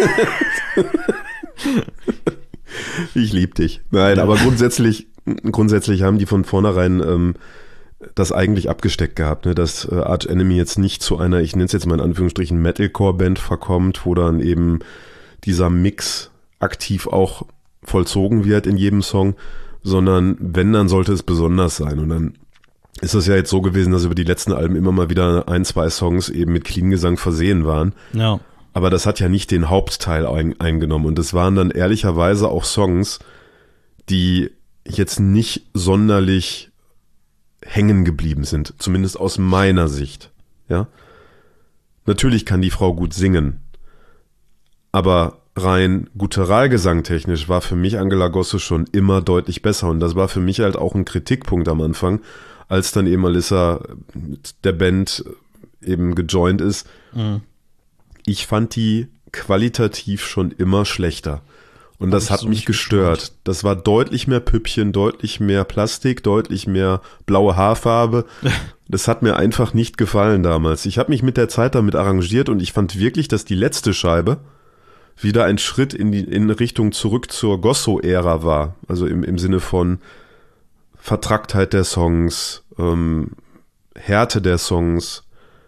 Ich lieb dich. Nein, aber grundsätzlich, grundsätzlich haben die von vornherein ähm, das eigentlich abgesteckt gehabt, ne? Dass äh, Arch Enemy jetzt nicht zu einer, ich nenne es jetzt mal in Anführungsstrichen, Metalcore-Band verkommt, wo dann eben dieser Mix aktiv auch vollzogen wird in jedem Song, sondern wenn, dann sollte es besonders sein. Und dann ist es ja jetzt so gewesen, dass über die letzten Alben immer mal wieder ein, zwei Songs eben mit Clean-Gesang versehen waren. Ja. Aber das hat ja nicht den Hauptteil ein, eingenommen. Und es waren dann ehrlicherweise auch Songs, die jetzt nicht sonderlich hängen geblieben sind. Zumindest aus meiner Sicht. Ja. Natürlich kann die Frau gut singen. Aber rein gutturalgesangtechnisch war für mich Angela Gosso schon immer deutlich besser. Und das war für mich halt auch ein Kritikpunkt am Anfang, als dann eben Alissa mit der Band eben gejoint ist. Mhm. Ich fand die qualitativ schon immer schlechter. Und das ich hat so mich nicht gestört. Das war deutlich mehr Püppchen, deutlich mehr Plastik, deutlich mehr blaue Haarfarbe. Das hat mir einfach nicht gefallen damals. Ich habe mich mit der Zeit damit arrangiert und ich fand wirklich, dass die letzte Scheibe wieder ein Schritt in die in Richtung zurück zur Gosso-Ära war. Also im, im Sinne von Vertracktheit der Songs, ähm, Härte der Songs.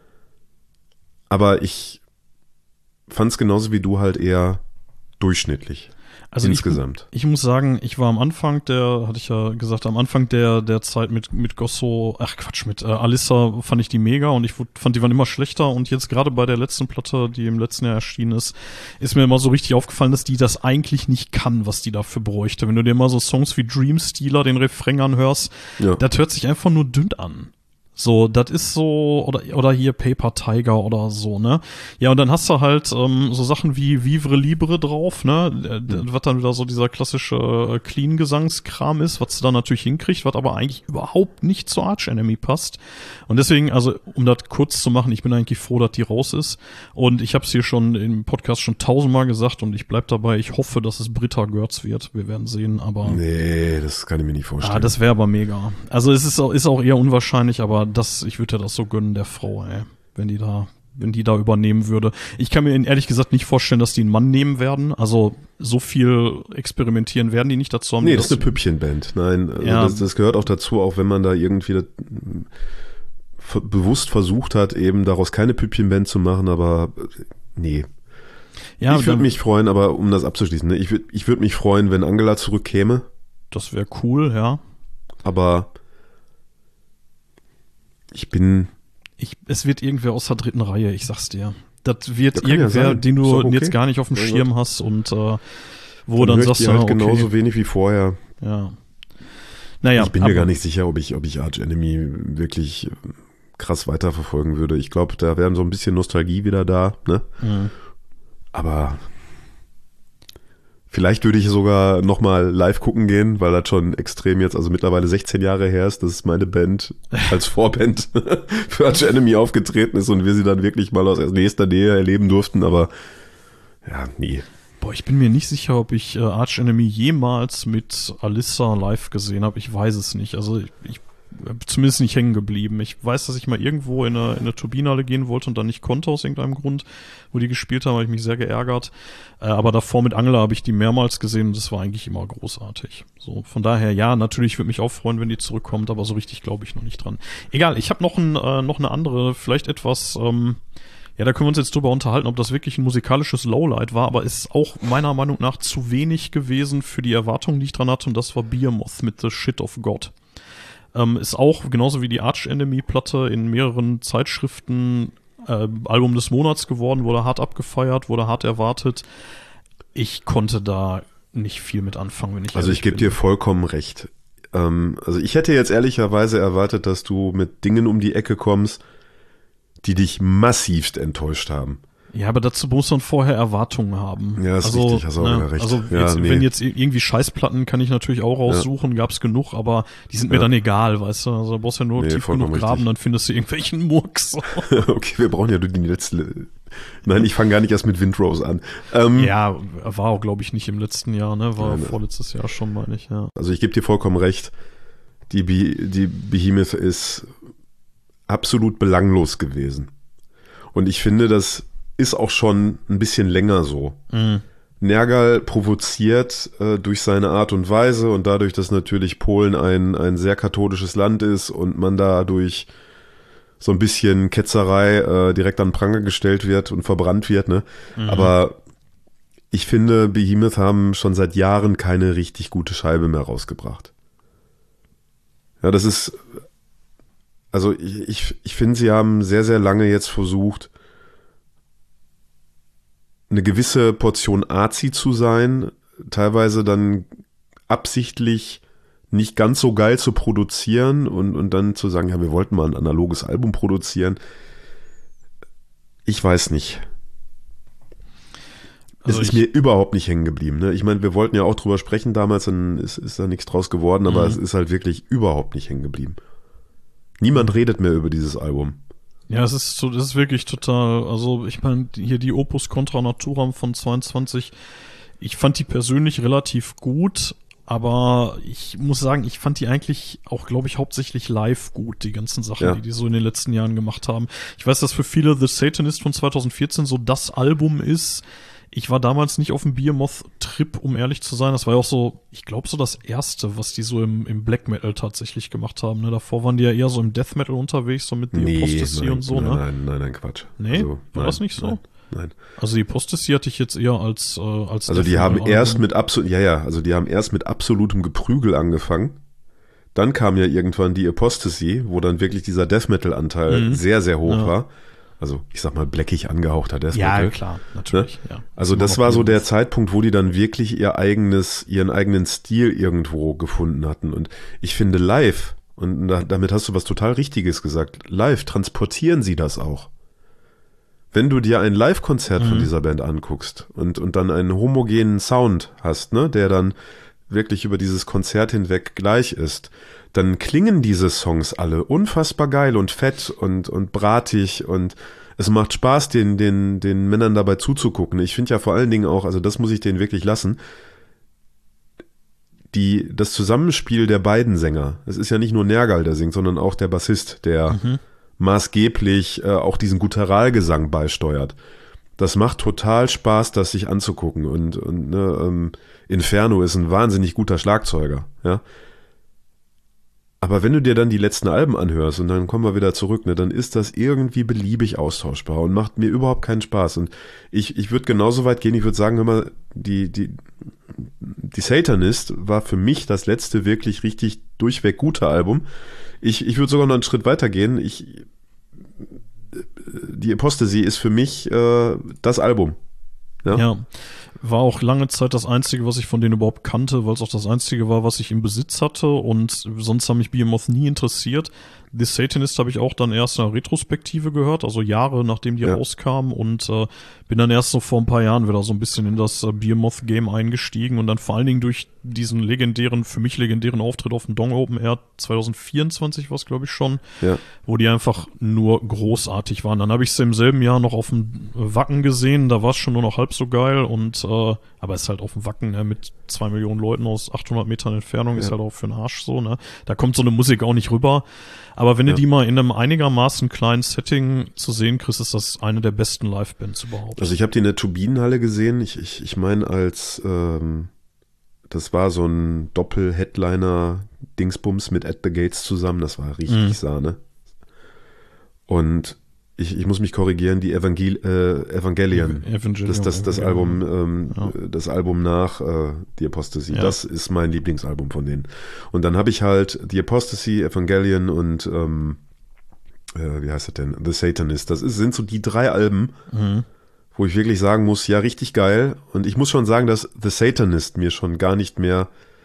Aber ich fand es genauso wie du halt eher durchschnittlich. Also insgesamt. Ich, ich muss sagen, ich war am Anfang der, hatte ich ja gesagt, am Anfang der der Zeit mit mit Gosso, ach Quatsch, mit äh, Alissa fand ich die mega und ich fand, die waren immer schlechter und jetzt gerade bei der letzten Platte, die im letzten Jahr erschienen ist, ist mir immer so richtig aufgefallen, dass die das eigentlich nicht kann, was die dafür bräuchte. Wenn du dir mal so Songs wie Dream Stealer, den Refrain anhörst, Ja. das hört sich einfach nur dünn an. So, das ist so, oder, oder hier Paper Tiger oder so, ne? Ja, und dann hast du halt ähm, so Sachen wie Vivre Libre drauf, ne? Mhm. Was dann wieder so dieser klassische äh, Clean-Gesangskram ist, was du dann natürlich hinkriegt, was aber eigentlich überhaupt nicht zur Arch Enemy passt. Und deswegen, also, um das kurz zu machen, ich bin eigentlich froh, dass die raus ist. Und ich habe es hier schon im Podcast schon tausendmal gesagt und ich bleib dabei, ich hoffe, dass es Britta Görz wird. Wir werden sehen, aber. Nee, das kann ich mir nicht vorstellen. Ah, das wäre aber mega. Also, es ist auch, ist auch eher unwahrscheinlich, aber das, ich würde ja das so gönnen der Frau, ey, wenn die da, wenn die da übernehmen würde. Ich kann mir ehrlich gesagt nicht vorstellen, dass die einen Mann nehmen werden. Also so viel experimentieren werden die nicht dazu haben. Nee, das ist eine Püppchenband. Nein, also ja. das, das gehört auch dazu, auch wenn man da irgendwie das, f- bewusst versucht hat, eben daraus keine Püppchenband zu machen, aber nee. Ja, ich würde mich freuen, aber um das abzuschließen, ne, ich würde ich würd mich freuen, wenn Angela zurückkäme. Das wäre cool, ja. Aber ich bin... Ich, es wird irgendwer aus der dritten Reihe, ich sag's dir. Das wird das irgendwer, ja den du okay. jetzt gar nicht auf dem ja, Schirm gut. hast und äh, wo dann, dann sagst du, halt okay. genauso wenig wie vorher. Ja. Naja, ich bin mir gar nicht sicher, ob ich, ob ich Arch Enemy wirklich krass weiterverfolgen würde. Ich glaube, da wäre so ein bisschen Nostalgie wieder da, ne? Mhm. Aber vielleicht würde ich sogar nochmal live gucken gehen, weil das schon extrem jetzt, also mittlerweile sechzehn Jahre her ist, dass meine Band als Vorband für Arch Enemy aufgetreten ist und wir sie dann wirklich mal aus nächster Nähe erleben durften, aber ja, nie. Boah, ich bin mir nicht sicher, ob ich äh, Arch Enemy jemals mit Alissa live gesehen habe. Ich weiß es nicht. Also ich, ich zumindest nicht hängen geblieben. Ich weiß, dass ich mal irgendwo in eine, in eine Turbinenhalle gehen wollte und dann nicht konnte aus irgendeinem Grund, wo die gespielt haben, habe ich mich sehr geärgert. Äh, aber davor mit Angela habe ich die mehrmals gesehen und das war eigentlich immer großartig. So, von daher, ja, natürlich würde mich auch freuen, wenn die zurückkommt, aber so richtig glaube ich noch nicht dran. Egal, ich habe noch, ein, äh, noch eine andere, vielleicht etwas, ähm, ja, da können wir uns jetzt drüber unterhalten, ob das wirklich ein musikalisches Lowlight war, aber es ist auch meiner Meinung nach zu wenig gewesen für die Erwartungen, die ich dran hatte, und das war Behemoth mit The Shit of God. Ähm, ist auch genauso wie die Arch Enemy Platte in mehreren Zeitschriften äh, Album des Monats geworden, wurde hart abgefeiert, wurde hart erwartet. Ich konnte da nicht viel mit anfangen, wenn ich Also ich gebe dir vollkommen recht. Ähm, also ich hätte jetzt ehrlicherweise erwartet, dass du mit Dingen um die Ecke kommst, die dich massivst enttäuscht haben. Ja, aber dazu muss man vorher Erwartungen haben. Ja, ist also, richtig, hast auch ne, wieder recht. Also ja, jetzt, nee. wenn jetzt irgendwie Scheißplatten kann ich natürlich auch raussuchen, ja. Gab's genug, aber die sind mir ja. dann egal, weißt du. Also du brauchst ja nur nee, tief genug graben, richtig. Dann findest du irgendwelchen Murks. Okay, wir brauchen ja die letzte... Nein, ich fange gar nicht erst mit Windrose an. Ähm, ja, war auch, glaube ich, nicht im letzten Jahr, ne? War nein, vorletztes Jahr schon, meine ich, ja. Also ich gebe dir vollkommen recht. Die, Be- die Behemoth ist absolut belanglos gewesen. Und ich finde, das ist auch schon ein bisschen länger so. Mhm. Nergal provoziert äh, durch seine Art und Weise und dadurch, dass natürlich Polen ein, ein sehr katholisches Land ist und man dadurch so ein bisschen Ketzerei äh, direkt an den Pranger gestellt wird und verbrannt wird, ne? Mhm. Aber ich finde, Behemoth haben schon seit Jahren keine richtig gute Scheibe mehr rausgebracht. Ja, das ist, also ich, ich, ich finde, sie haben sehr, sehr lange jetzt versucht, eine gewisse Portion Arzi zu sein, teilweise dann absichtlich nicht ganz so geil zu produzieren und, und dann zu sagen, ja, wir wollten mal ein analoges Album produzieren. Ich weiß nicht. Also es ist mir überhaupt nicht hängen geblieben. Ne? Ich meine, wir wollten ja auch drüber sprechen damals, dann ist, ist da nichts draus geworden, aber mhm. es ist halt wirklich überhaupt nicht hängen geblieben. Niemand redet mehr über dieses Album. Ja, es ist so, das ist wirklich total, also ich meine, hier die Opus Contra Naturam von zweiundzwanzig, ich fand die persönlich relativ gut, aber ich muss sagen, ich fand die eigentlich auch, glaube ich, hauptsächlich live gut, die ganzen Sachen, ja. die die so in den letzten Jahren gemacht haben. Ich weiß, dass für viele The Satanist von zweitausendvierzehn so das Album ist. Ich war damals nicht auf dem Behemoth-Trip, um ehrlich zu sein. Das war ja auch so, ich glaube, so das erste, was die so im, im Black Metal tatsächlich gemacht haben. Ne? Davor waren die ja eher so im Death Metal unterwegs, so mit The nee, Apostasy nein, und so, nein, ne? Nein, nein, nein, Quatsch. Nee, also, war nein, das nicht so? Nein, nein. Also die Apostasy hatte ich jetzt eher als äh, als Also Death die haben Metal erst Album. mit absolut, ja, ja, also die haben erst mit absolutem Geprügel angefangen. Dann kam ja irgendwann die Apostasy, wo dann wirklich dieser Death Metal Anteil mhm. sehr, sehr hoch ja. war. Also ich sag mal blackig angehauchter Death Metal. Ja, klar, natürlich. Ne? Ja. Also das, das war so der Zeitpunkt, wo die dann wirklich ihr eigenes, ihren eigenen Stil irgendwo gefunden hatten. Und ich finde live Und da, damit hast du was total Richtiges gesagt. Live transportieren sie das auch. Wenn du dir ein Live-Konzert mhm. von dieser Band anguckst und, und dann einen homogenen Sound hast, ne, der dann wirklich über dieses Konzert hinweg gleich ist, dann klingen diese Songs alle unfassbar geil und fett und, und bratig und es macht Spaß, den, den, den Männern dabei zuzugucken. Ich finde ja vor allen Dingen auch, also das muss ich denen wirklich lassen, die, das Zusammenspiel der beiden Sänger, es ist ja nicht nur Nergal, der singt, sondern auch der Bassist, der mhm. maßgeblich äh, auch diesen Gutturalgesang beisteuert. Das macht total Spaß, das sich anzugucken. Und, und ne, ähm, Inferno ist ein wahnsinnig guter Schlagzeuger, ja. Aber wenn du dir dann die letzten Alben anhörst und dann kommen wir wieder zurück, ne, dann ist das irgendwie beliebig austauschbar und macht mir überhaupt keinen Spaß. Und ich, ich würde genauso weit gehen, ich würde sagen, hör mal, die, die, die Satanist war für mich das letzte wirklich richtig durchweg gute Album. Ich, ich würde sogar noch einen Schritt weiter gehen. Ich, die Apostasy ist für mich äh, das Album. Ja? Ja, war auch lange Zeit das Einzige, was ich von denen überhaupt kannte, weil es auch das Einzige war, was ich im Besitz hatte und sonst haben mich Behemoth nie interessiert. The Satanist habe ich auch dann erst in der Retrospektive gehört, also Jahre nachdem die ja. rauskamen und äh, bin dann erst so vor ein paar Jahren wieder so ein bisschen in das äh, Behemoth-Game eingestiegen und dann vor allen Dingen durch diesen legendären, für mich legendären Auftritt auf dem Dong Open Air zwanzig vierundzwanzig war es, glaube ich, schon, ja. wo die einfach nur großartig waren. Dann habe ich sie im selben Jahr noch auf dem Wacken gesehen, da war es schon nur noch halb so geil und äh, aber es ist halt auf dem Wacken ne, mit zwei Millionen Leuten aus achthundert Metern Entfernung, ja. ist halt auch für den Arsch so, ne? Da kommt so eine Musik auch nicht rüber. Aber wenn ja. du die mal in einem einigermaßen kleinen Setting zu sehen kriegst, ist das eine der besten Live-Bands überhaupt. Also ich habe die in der Turbinenhalle gesehen. Ich, ich, ich meine als, ähm, das war so ein Doppel-Headliner-Dingsbums mit At the Gates zusammen. Das war richtig mhm. Sahne. Und ich, ich muss mich korrigieren, die Evangel äh, Evangelion, Evangelion, das, das, das Album, ähm, ja. das Album nach äh, The Apostasy, ja. das ist mein Lieblingsalbum von denen. Und dann habe ich halt The Apostasy, Evangelion und ähm, äh, wie heißt das denn? The Satanist. Das ist, sind so die drei Alben, mhm. wo ich wirklich sagen muss, ja, richtig geil. Und ich muss schon sagen, dass The Satanist mir schon gar nicht mehr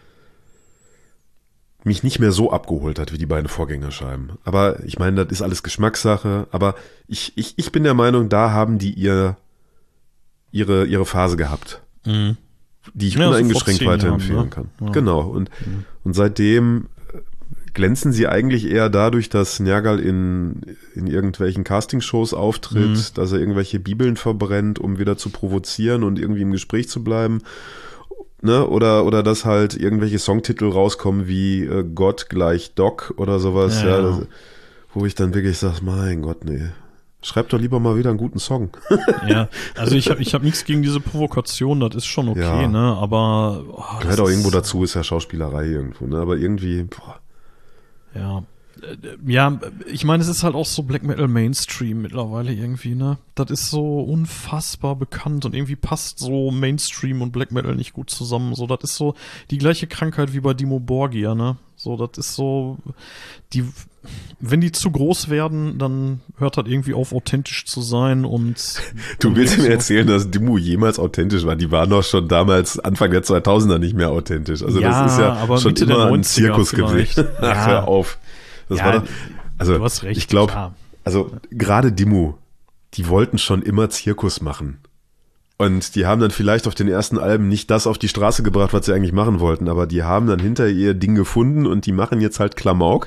mich nicht mehr so abgeholt hat wie die beiden Vorgängerscheiben. Aber ich meine, das ist alles Geschmackssache. Aber ich, ich, ich bin der Meinung, da haben die ihr ihre, ihre Phase gehabt, mhm. die ich ja, uneingeschränkt so weiterempfehlen Jahren, ne? kann. Ja. Genau. Und, mhm. und seitdem glänzen sie eigentlich eher dadurch, dass Nergal in, in irgendwelchen Castingshows auftritt, mhm. dass er irgendwelche Bibeln verbrennt, um wieder zu provozieren und irgendwie im Gespräch zu bleiben. Ne, oder, oder dass halt irgendwelche Songtitel rauskommen wie äh, Gott gleich Doc oder sowas, ja, ja das, wo ich dann wirklich sage, mein Gott, nee, schreib doch lieber mal wieder einen guten Song. Ja, also ich habe ich hab nichts gegen diese Provokation, das ist schon okay, ja. ne, aber oh, gehört auch irgendwo dazu, ist ja Schauspielerei irgendwo, ne, aber irgendwie, boah. Ja, ja, ich meine, es ist halt auch so Black Metal Mainstream mittlerweile irgendwie, ne? Das ist so unfassbar bekannt und irgendwie passt so Mainstream und Black Metal nicht gut zusammen. So, das ist so die gleiche Krankheit wie bei Dimmu Borgir, ne? So, das ist so, die, wenn die zu groß werden, dann hört das irgendwie auf, authentisch zu sein und. Du willst mir so erzählen, dass Dimmu jemals authentisch war? Die waren doch schon damals Anfang der zweitausender nicht mehr authentisch. Also ja, das ist ja aber schon Mitte immer ein Zirkus gewesen. Ach, ja. Hör auf. Das ja, war doch, also, du hast recht, ich glaube, also gerade Dimmu, die wollten schon immer Zirkus machen. Und die haben dann vielleicht auf den ersten Alben nicht das auf die Straße gebracht, was sie eigentlich machen wollten, aber die haben dann hinter ihr Ding gefunden und die machen jetzt halt Klamauk.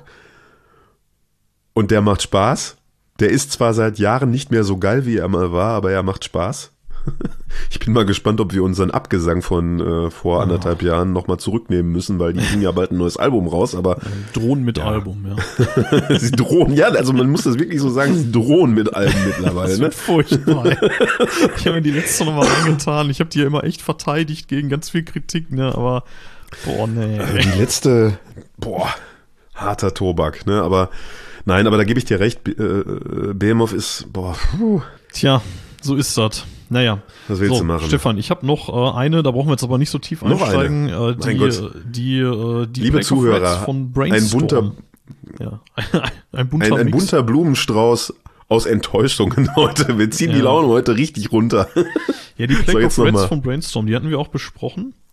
Und der macht Spaß. Der ist zwar seit Jahren nicht mehr so geil, wie er mal war, aber er macht Spaß. Ich bin mal gespannt, ob wir unseren Abgesang von äh, vor anderthalb oh. Jahren nochmal zurücknehmen müssen, weil die bringen ja bald ein neues Album raus, aber drohen mit ja. Album, ja. Sie drohen, ja, also man muss das wirklich so sagen, sie drohen mit Alben mittlerweile. Das ne? Furchtbar. Ich habe mir die letzte nochmal angetan. Ich habe die ja immer echt verteidigt gegen ganz viel Kritik, ne, aber boah, nee. Die letzte, boah, harter Tobak, ne, aber nein, aber da gebe ich dir recht, äh, Behemoth ist, boah, puh. Tja, so ist das. Naja, was willst so, du machen? Stefan, ich habe noch äh, eine, da brauchen wir jetzt aber nicht so tief noch einsteigen. Äh, die, mein Gott. die, äh, die Liebe Zuhörer, von Brainstorm. Ein bunter, ja. ein, bunter ein, ein bunter Blumenstrauß aus Enttäuschungen heute. Wir ziehen ja. die Laune heute richtig runter. Ja, die Plague of Rats von Brainstorm, die hatten wir auch besprochen.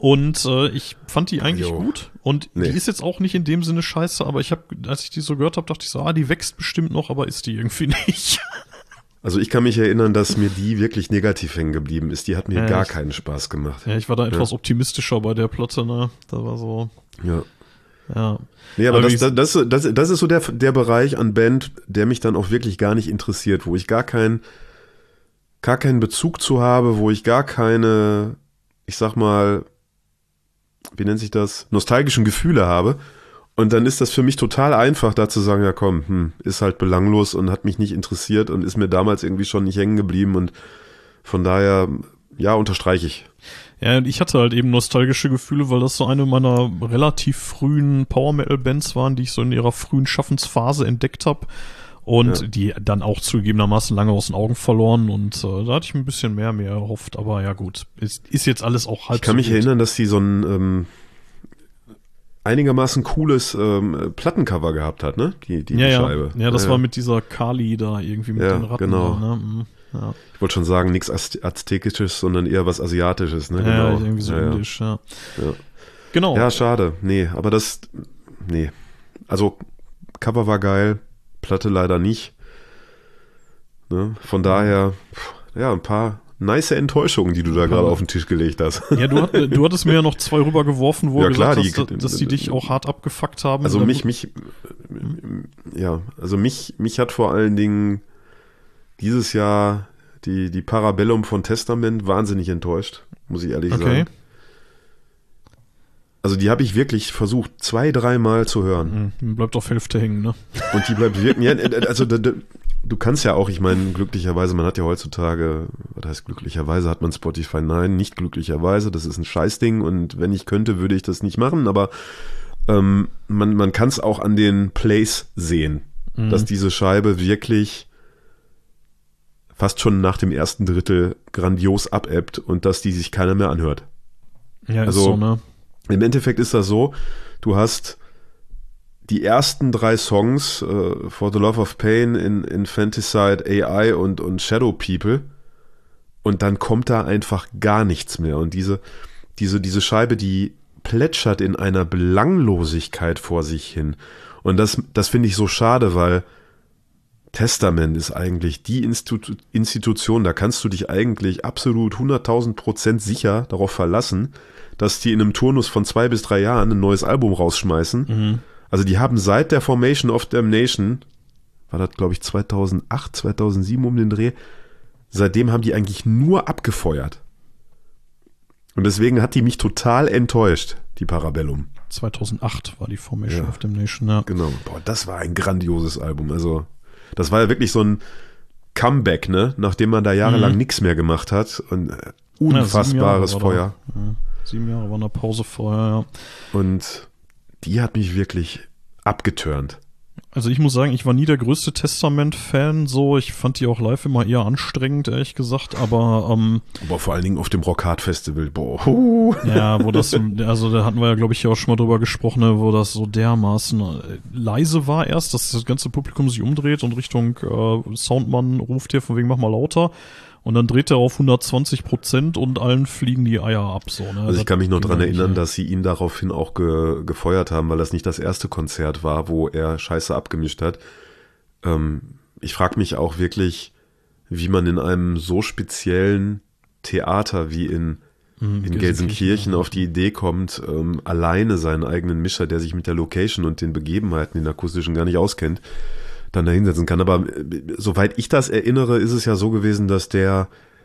Und äh, ich fand die eigentlich Jo. gut. Und Nee. die ist jetzt auch nicht in dem Sinne scheiße, aber ich habe, als ich die so gehört habe, dachte ich so, ah, die wächst bestimmt noch, aber ist die irgendwie nicht. Also ich kann mich erinnern, dass mir die wirklich negativ hängen geblieben ist. Die hat mir Ja, gar ich- keinen Spaß gemacht. Ja, ich war da etwas optimistischer bei der Platte, ne? Da war so, Ja. ja. Nee, aber Aber das, wie- das, das, das, das ist so der, der Bereich an Band, der mich dann auch wirklich gar nicht interessiert, wo ich gar keinen, gar keinen Bezug zu habe, wo ich gar keine, ich sag mal, wie nennt sich das, nostalgischen Gefühle habe. Und dann ist das für mich total einfach, da zu sagen, ja komm, hm, ist halt belanglos und hat mich nicht interessiert und ist mir damals irgendwie schon nicht hängen geblieben und von daher, ja, unterstreiche ich. Ja, und ich hatte halt eben nostalgische Gefühle, weil das so eine meiner relativ frühen Power-Metal-Bands waren, die ich so in ihrer frühen Schaffensphase entdeckt habe und Ja. die dann auch zugegebenermaßen lange aus den Augen verloren und äh, da hatte ich ein bisschen mehr mehr erhofft, aber ja gut, ist, ist jetzt alles auch halb Ich kann so mich wild. erinnern, dass die so ein ähm, einigermaßen cooles ähm, Plattencover gehabt hat, ne? Die, die, Ja, die ja, Scheibe. ja, das war mit dieser Kali da irgendwie mit Ja, den Ratten. genau. Da, ne? Mhm. Ja. Ich wollte schon sagen, nichts Aztekisches, sondern eher was Asiatisches, ne? Ja, Genau. irgendwie so ja, indisch, ja. Ja. Genau. Ja, schade. Nee, aber das, nee. Also, Cover war geil, Platte leider nicht. Ne? Von daher, pff, ja, ein paar nice Enttäuschungen, die du da gerade auf den Tisch gelegt hast. Ja, du, hat, du hattest mir ja noch zwei rübergeworfen, wo Ja, du klar, gesagt die- hast, dass die dich auch hart abgefuckt haben. Also Oder- mich, mich, ja, also mich, mich hat vor allen Dingen dieses Jahr die, die Parabellum von Testament wahnsinnig enttäuscht, muss ich ehrlich Okay. sagen. Also die habe ich wirklich versucht, zwei, dreimal zu hören. Mhm, bleibt auf Hälfte hängen, ne? Und die bleibt wirklich, ja, also da, da, du kannst ja auch, ich meine, glücklicherweise, man hat ja heutzutage, was heißt glücklicherweise, hat man Spotify? Nein, nicht glücklicherweise, das ist ein Scheißding und wenn ich könnte, würde ich das nicht machen, aber ähm, man, man kann es auch an den Plays sehen, Mhm. dass diese Scheibe wirklich fast schon nach dem ersten Drittel grandios abebbt und dass die sich keiner mehr anhört. Ja, Also- ist so, ne? Im Endeffekt ist das so, du hast die ersten drei Songs, äh, For the Love of Pain, in, Infanticide, A I und, und Shadow People und dann kommt da einfach gar nichts mehr und diese, diese, diese Scheibe, die plätschert in einer Belanglosigkeit vor sich hin und das, das finde ich so schade, weil Testament ist eigentlich die Institu- Institution, da kannst du dich eigentlich absolut hunderttausend Prozent sicher darauf verlassen, dass die in einem Turnus von zwei bis drei Jahren ein neues Album rausschmeißen. Mhm. Also die haben seit der Formation of Damnation, war das glaube ich zweitausendacht, zweitausendsieben um den Dreh, seitdem haben die eigentlich nur abgefeuert. Und deswegen hat die mich total enttäuscht, die Parabellum. zweitausendacht war die Formation Ja. of Damnation, ja. Genau. Boah, das war ein grandioses Album. Also, das war ja wirklich so ein Comeback, ne? Nachdem man da jahrelang Mhm. nichts mehr gemacht hat. Und äh, Ja, sieben unfassbares Jahre war Feuer. Da, ja, sieben Jahre war eine Pause vorher, ja. Und die hat mich wirklich abgeturnt. Also ich muss sagen, ich war nie der größte Testament-Fan, so. Ich fand die auch live immer eher anstrengend, ehrlich gesagt, aber ähm, Aber vor allen Dingen auf dem Rock Hard Festival. Boah. Huh. ja, wo das, also da hatten wir ja, glaube ich, ja auch schon mal drüber gesprochen, ne, wo das so dermaßen äh, leise war erst, dass das ganze Publikum sich umdreht und Richtung äh, Soundmann ruft hier von wegen, mach mal lauter. Und dann dreht er auf hundertzwanzig Prozent und allen fliegen die Eier ab. So, ne? Also ich kann mich noch Das dran ging ja nicht, erinnern, ne? dass sie ihn daraufhin auch ge gefeuert haben, weil das nicht das erste Konzert war, wo er Scheiße abgemischt hat. Ähm, ich frage mich auch wirklich, wie man in einem so speziellen Theater wie in, Mhm, in Gelsenkirchen auf die Idee kommt, ähm, alleine seinen eigenen Mischer, der sich mit der Location und den Begebenheiten, den akustischen gar nicht auskennt, dann da hinsetzen kann. Aber äh, soweit ich das erinnere, ist es ja so gewesen, dass der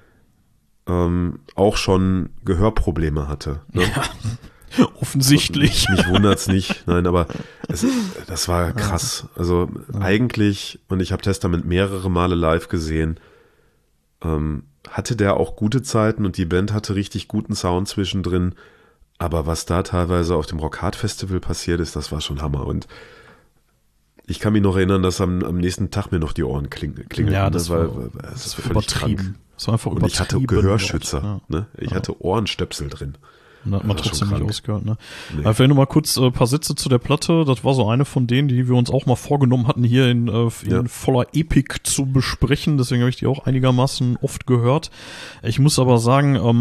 ähm, auch schon Gehörprobleme hatte. Ne? Ja, offensichtlich. Mich wundert's nicht. Nein, aber es, das war krass. Also eigentlich, und ich habe Testament mehrere Male live gesehen, ähm, hatte der auch gute Zeiten und die Band hatte richtig guten Sound zwischendrin. Aber was da teilweise auf dem Rock Hard Festival passiert ist, das war schon Hammer. Und ich kann mich noch erinnern, dass am, am nächsten Tag mir noch die Ohren kling, klingelten. Ja, das war, war- das Das ist war völlig übertrieben. krank. Das war einfach Und übertrieben. ich hatte Gehörschützer. Ja. Ne? Ich Ja. hatte Ohrenstöpsel drin. Und da hat man Das war trotzdem schon nicht krank. ausgehört, ne? Nee. Aber vielleicht noch mal kurz ein äh, paar Sätze zu der Platte. Das war so eine von denen, die wir uns auch mal vorgenommen hatten, hier in, äh, in Ja. voller Epik zu besprechen. Deswegen habe ich die auch einigermaßen oft gehört. Ich muss aber sagen, ähm,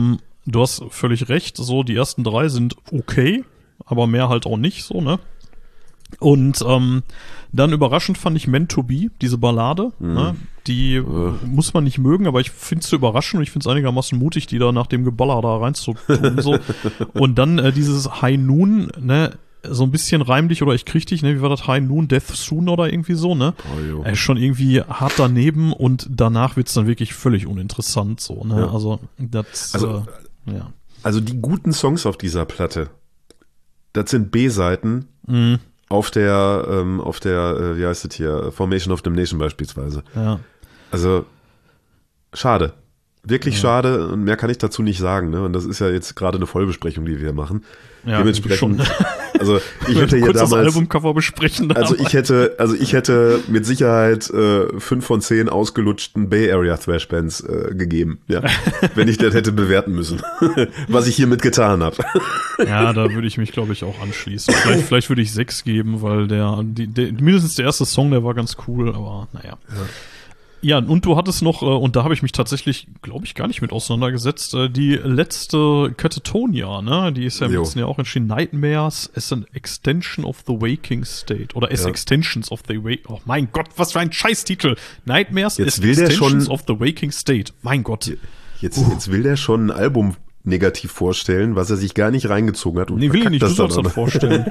du hast völlig recht, so die ersten drei sind okay, aber mehr halt auch nicht so, ne? Und ähm, dann überraschend fand ich Meant to Be, diese Ballade, mhm. ne? Die äh. muss man nicht mögen, aber ich finde es überraschend und ich finde es einigermaßen mutig, die da nach dem Geballer da reinzutun. So. Und dann äh, dieses High Noon, ne? So ein bisschen reimlich oder ich krieg dich, ne? Wie war das? High Noon, Death Soon oder irgendwie so, ne? Oh, äh, schon irgendwie hart daneben und danach wird's dann wirklich völlig uninteressant, so, ne? Ja. Also, das, also, äh, ja. Also die guten Songs auf dieser Platte, das sind B-Seiten, mhm. Auf der, ähm, auf der, äh, wie heißt es hier, Formation of Damnation beispielsweise. Ja. Also, schade. Wirklich ja. schade und mehr kann ich dazu nicht sagen, ne? Und das ist ja jetzt gerade eine Vollbesprechung, die wir machen. Ja, dementsprechend, schon. Also ich hätte hier kurz damals, das Albumcover besprechen. Also ich hätte, also ich hätte mit Sicherheit äh, fünf von zehn ausgelutschten Bay Area Thrash Bands äh, gegeben, ja, wenn ich das hätte bewerten müssen, was ich hiermit getan habe. Ja, da würde ich mich, glaube ich, auch anschließen. Vielleicht, vielleicht würde ich sechs geben, weil der, die, der, mindestens der erste Song, der war ganz cool, aber naja. Ja. Ja, und du hattest noch, und da habe ich mich tatsächlich, glaube ich, gar nicht mit auseinandergesetzt, die letzte Katatonia, ne? Die ist ja im letzten Jahr auch erschienen. Nightmares as an Extension of the Waking State. Oder as ja. Extensions of the Waking. Oh mein Gott, was für ein Scheißtitel. Nightmares jetzt as will Extensions schon, of the Waking State. Mein Gott. Jetzt, uh. jetzt will der schon ein Album negativ vorstellen, was er sich gar nicht reingezogen hat. Und nee, will ich nicht, du sollst das vorstellen.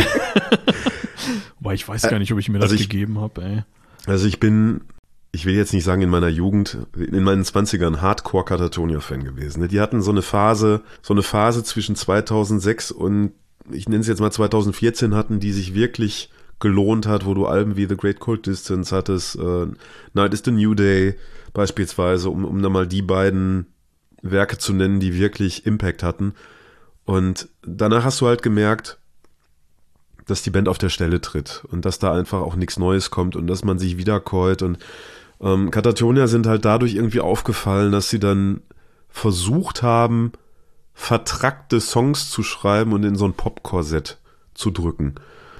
Aber ich weiß gar nicht, ob ich mir das also ich, gegeben habe, ey. Also ich bin... Ich will jetzt nicht sagen in meiner Jugend, in meinen zwanzigern Hardcore-Katatonia-Fan gewesen. Die hatten so eine Phase, so eine Phase zwischen zweitausendsechs und ich nenne es jetzt mal zweitausendvierzehn hatten, die sich wirklich gelohnt hat, wo du Alben wie The Great Cold Distance hattest, äh, Night is the New Day beispielsweise, um, um da mal die beiden Werke zu nennen, die wirklich Impact hatten. Und danach hast du halt gemerkt, dass die Band auf der Stelle tritt und dass da einfach auch nichts Neues kommt und dass man sich wiederkäut und Ähm, Katatonia sind halt dadurch irgendwie aufgefallen, dass sie dann versucht haben, vertrackte Songs zu schreiben und in so ein Pop-Korsett zu drücken.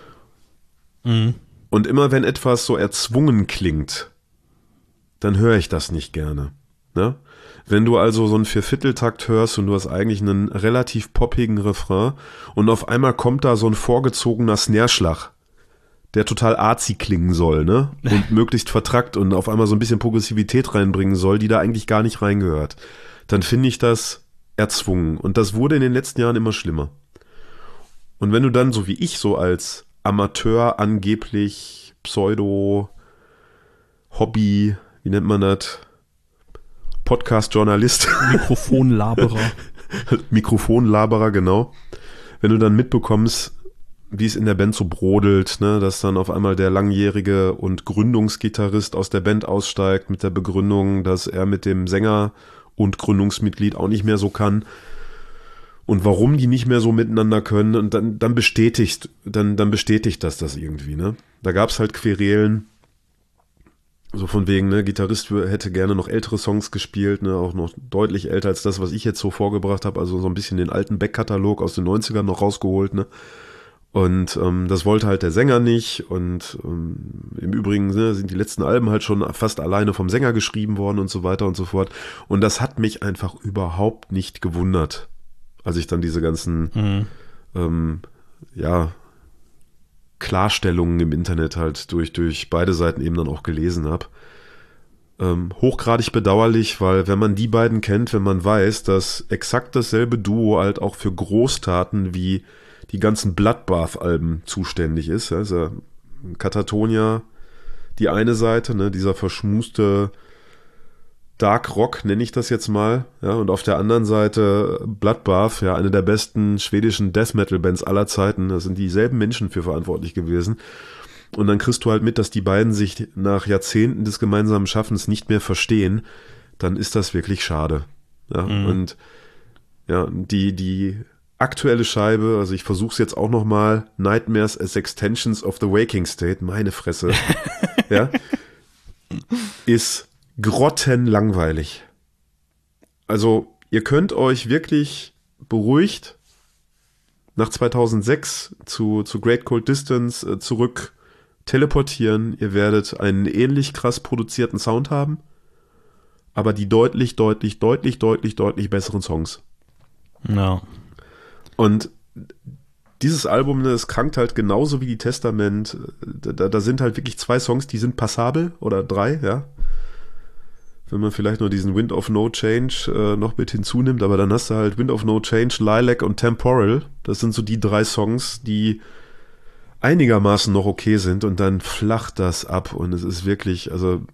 Mhm. Und immer wenn etwas so erzwungen klingt, dann höre ich das nicht gerne. Ne? Wenn du also so einen Viervierteltakt hörst und du hast eigentlich einen relativ poppigen Refrain und auf einmal kommt da so ein vorgezogener Snare-Schlag, der total arzi klingen soll, ne? Und möglichst vertrackt und auf einmal so ein bisschen Progressivität reinbringen soll, die da eigentlich gar nicht reingehört. Dann finde ich das erzwungen. Und das wurde in den letzten Jahren immer schlimmer. Und wenn du dann, so wie ich, so als Amateur angeblich, Pseudo, Hobby, wie nennt man das? Podcast-Journalist. Mikrofonlaberer. Mikrofonlaberer, genau. Wenn du dann mitbekommst, wie es in der Band so brodelt, ne, dass dann auf einmal der langjährige und Gründungsgitarrist aus der Band aussteigt mit der Begründung, dass er mit dem Sänger und Gründungsmitglied auch nicht mehr so kann und warum die nicht mehr so miteinander können und dann, dann bestätigt, dann, dann bestätigt das das irgendwie, ne. Da gab's halt Querelen, so von wegen, ne, Gitarrist hätte gerne noch ältere Songs gespielt, ne, auch noch deutlich älter als das, was ich jetzt so vorgebracht habe, also so ein bisschen den alten Backkatalog aus den neunzigern noch rausgeholt, ne. Und ähm, das wollte halt der Sänger nicht und ähm, im Übrigen ne, sind die letzten Alben halt schon fast alleine vom Sänger geschrieben worden und so weiter und so fort. Und das hat mich einfach überhaupt nicht gewundert, als ich dann diese ganzen mhm. ähm, ja, Klarstellungen im Internet halt durch, durch beide Seiten eben dann auch gelesen habe. Ähm, hochgradig bedauerlich, weil wenn man die beiden kennt, wenn man weiß, dass exakt dasselbe Duo halt auch für Großtaten wie die ganzen Bloodbath-Alben zuständig ist. Also Katatonia, die eine Seite, ne, dieser verschmuste Dark Rock, nenne ich das jetzt mal. Ja, und auf der anderen Seite Bloodbath, ja, eine der besten schwedischen Death-Metal-Bands aller Zeiten. Da sind dieselben Menschen für verantwortlich gewesen. Und dann kriegst du halt mit, dass die beiden sich nach Jahrzehnten des gemeinsamen Schaffens nicht mehr verstehen. Dann ist das wirklich schade. Ja, mhm. Und ja, die, die aktuelle Scheibe, also ich versuche es jetzt auch nochmal, Nightmares as Extensions of the Waking State, meine Fresse, ja, ist grottenlangweilig. Also ihr könnt euch wirklich beruhigt nach zweitausendsechs zu, zu Great Cold Distance äh, zurück teleportieren. Ihr werdet einen ähnlich krass produzierten Sound haben, aber die deutlich, deutlich, deutlich, deutlich, deutlich besseren Songs. Ja. Und dieses Album, ne, es krankt halt genauso wie die Testament. Da, da sind halt wirklich zwei Songs, die sind passabel oder drei, ja. Wenn man vielleicht nur diesen Wind of No Change äh, noch mit hinzunimmt, aber dann hast du halt Wind of No Change, Lilac und Temporal. Das sind so die drei Songs, die einigermaßen noch okay sind und dann flacht das ab und es ist wirklich, also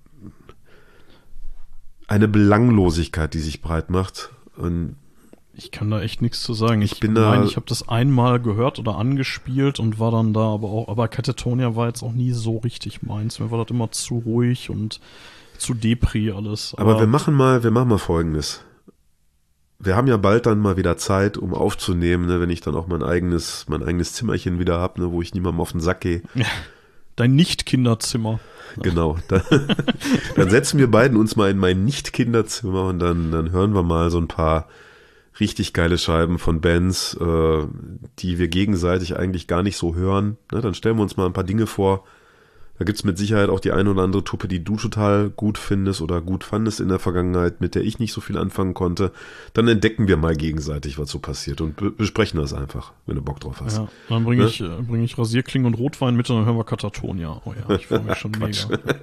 eine Belanglosigkeit, die sich breit macht. Und ich kann da echt nichts zu sagen. Ich, ich bin meine, da, ich habe das einmal gehört oder angespielt und war dann da, aber auch, aber Katatonia war jetzt auch nie so richtig meins. Mir war das immer zu ruhig und zu Depri alles. Aber, aber wir machen mal, wir machen mal Folgendes. Wir haben ja bald dann mal wieder Zeit, um aufzunehmen, ne, wenn ich dann auch mein eigenes, mein eigenes Zimmerchen wieder habe, ne, wo ich niemandem auf den Sack gehe. Dein Nicht-Kinderzimmer. Genau. Dann, dann setzen wir beiden uns mal in mein Nicht-Kinderzimmer und dann, dann hören wir mal so ein paar richtig geile Scheiben von Bands, äh, die wir gegenseitig eigentlich gar nicht so hören. Ne, dann stellen wir uns mal ein paar Dinge vor. Da gibt's mit Sicherheit auch die eine oder andere Truppe, die du total gut findest oder gut fandest in der Vergangenheit, mit der ich nicht so viel anfangen konnte. Dann entdecken wir mal gegenseitig, was so passiert und be- besprechen das einfach, wenn du Bock drauf hast. Ja, dann bringe ne? ich, äh, bring ich Rasierklingen und Rotwein mit und dann hören wir Katatonia. Oh ja, ich freue mich schon mega.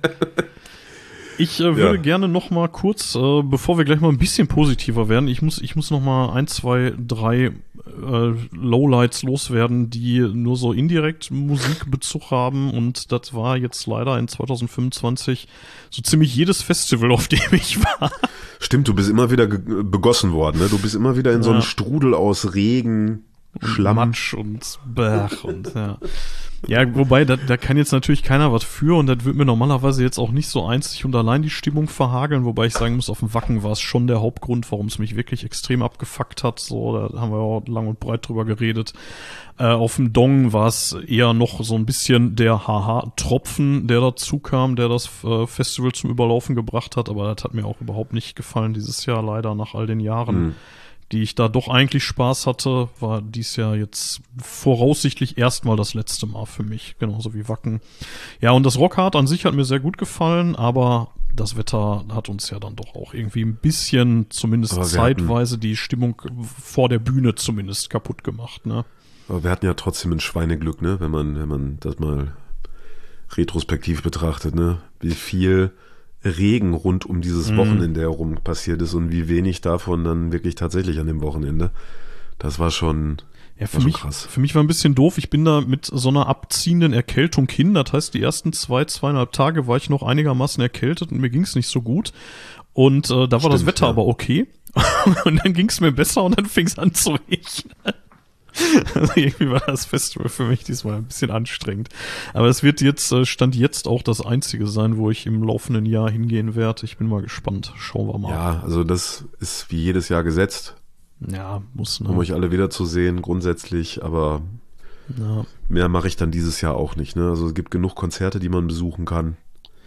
Ich äh, würde ja. gerne noch mal kurz, äh, bevor wir gleich mal ein bisschen positiver werden, ich muss, ich muss noch mal ein, zwei, drei äh, Lowlights loswerden, die nur so indirekt Musikbezug haben und das war jetzt leider in zwanzig fünfundzwanzig so ziemlich jedes Festival, auf dem ich war. Stimmt, du bist immer wieder ge- begossen worden, ne? Du bist immer wieder in so einem ja. Strudel aus Regen, und Schlamm. Matsch und Bach und ja. Ja, wobei, da, da kann jetzt natürlich keiner was für und das wird mir normalerweise jetzt auch nicht so einzig und allein die Stimmung verhageln, wobei ich sagen muss, auf dem Wacken war es schon der Hauptgrund, warum es mich wirklich extrem abgefuckt hat, so, da haben wir auch lang und breit drüber geredet. Äh, auf dem Dong war es eher noch so ein bisschen der Haha-Tropfen, der dazu kam, der das äh, Festival zum Überlaufen gebracht hat, aber das hat mir auch überhaupt nicht gefallen dieses Jahr, leider nach all den Jahren. Mhm. die ich da doch eigentlich Spaß hatte, war dies Jahr jetzt voraussichtlich erstmal das letzte Mal für mich, genauso wie Wacken. Ja, und das Rockhard an sich hat mir sehr gut gefallen, aber das Wetter hat uns ja dann doch auch irgendwie ein bisschen, zumindest zeitweise, die Stimmung vor der Bühne zumindest kaputt gemacht, ne? Aber wir hatten ja trotzdem ein Schweineglück, ne, wenn man, wenn man das mal retrospektiv betrachtet, ne, wie viel Regen rund um dieses mhm. Wochenende herum passiert ist und wie wenig davon dann wirklich tatsächlich an dem Wochenende. Das war schon, ja, für war schon mich, krass. Für mich war ein bisschen doof. Ich bin da mit so einer abziehenden Erkältung hin. Das heißt, die ersten zwei, zweieinhalb Tage war ich noch einigermaßen erkältet und mir ging es nicht so gut. Und äh, da war Stimmt, das Wetter ja. aber okay. Und dann ging es mir besser und dann fing es an zu regnen. Also irgendwie war das Festival für mich diesmal ein bisschen anstrengend. Aber es wird jetzt, Stand jetzt auch das einzige sein, wo ich im laufenden Jahr hingehen werde. Ich bin mal gespannt. Schauen wir mal. Ja, also das ist wie jedes Jahr gesetzt. Ja, muss, ne? Um euch alle wiederzusehen, grundsätzlich, aber ja. mehr mache ich dann dieses Jahr auch nicht, ne? Also es gibt genug Konzerte, die man besuchen kann.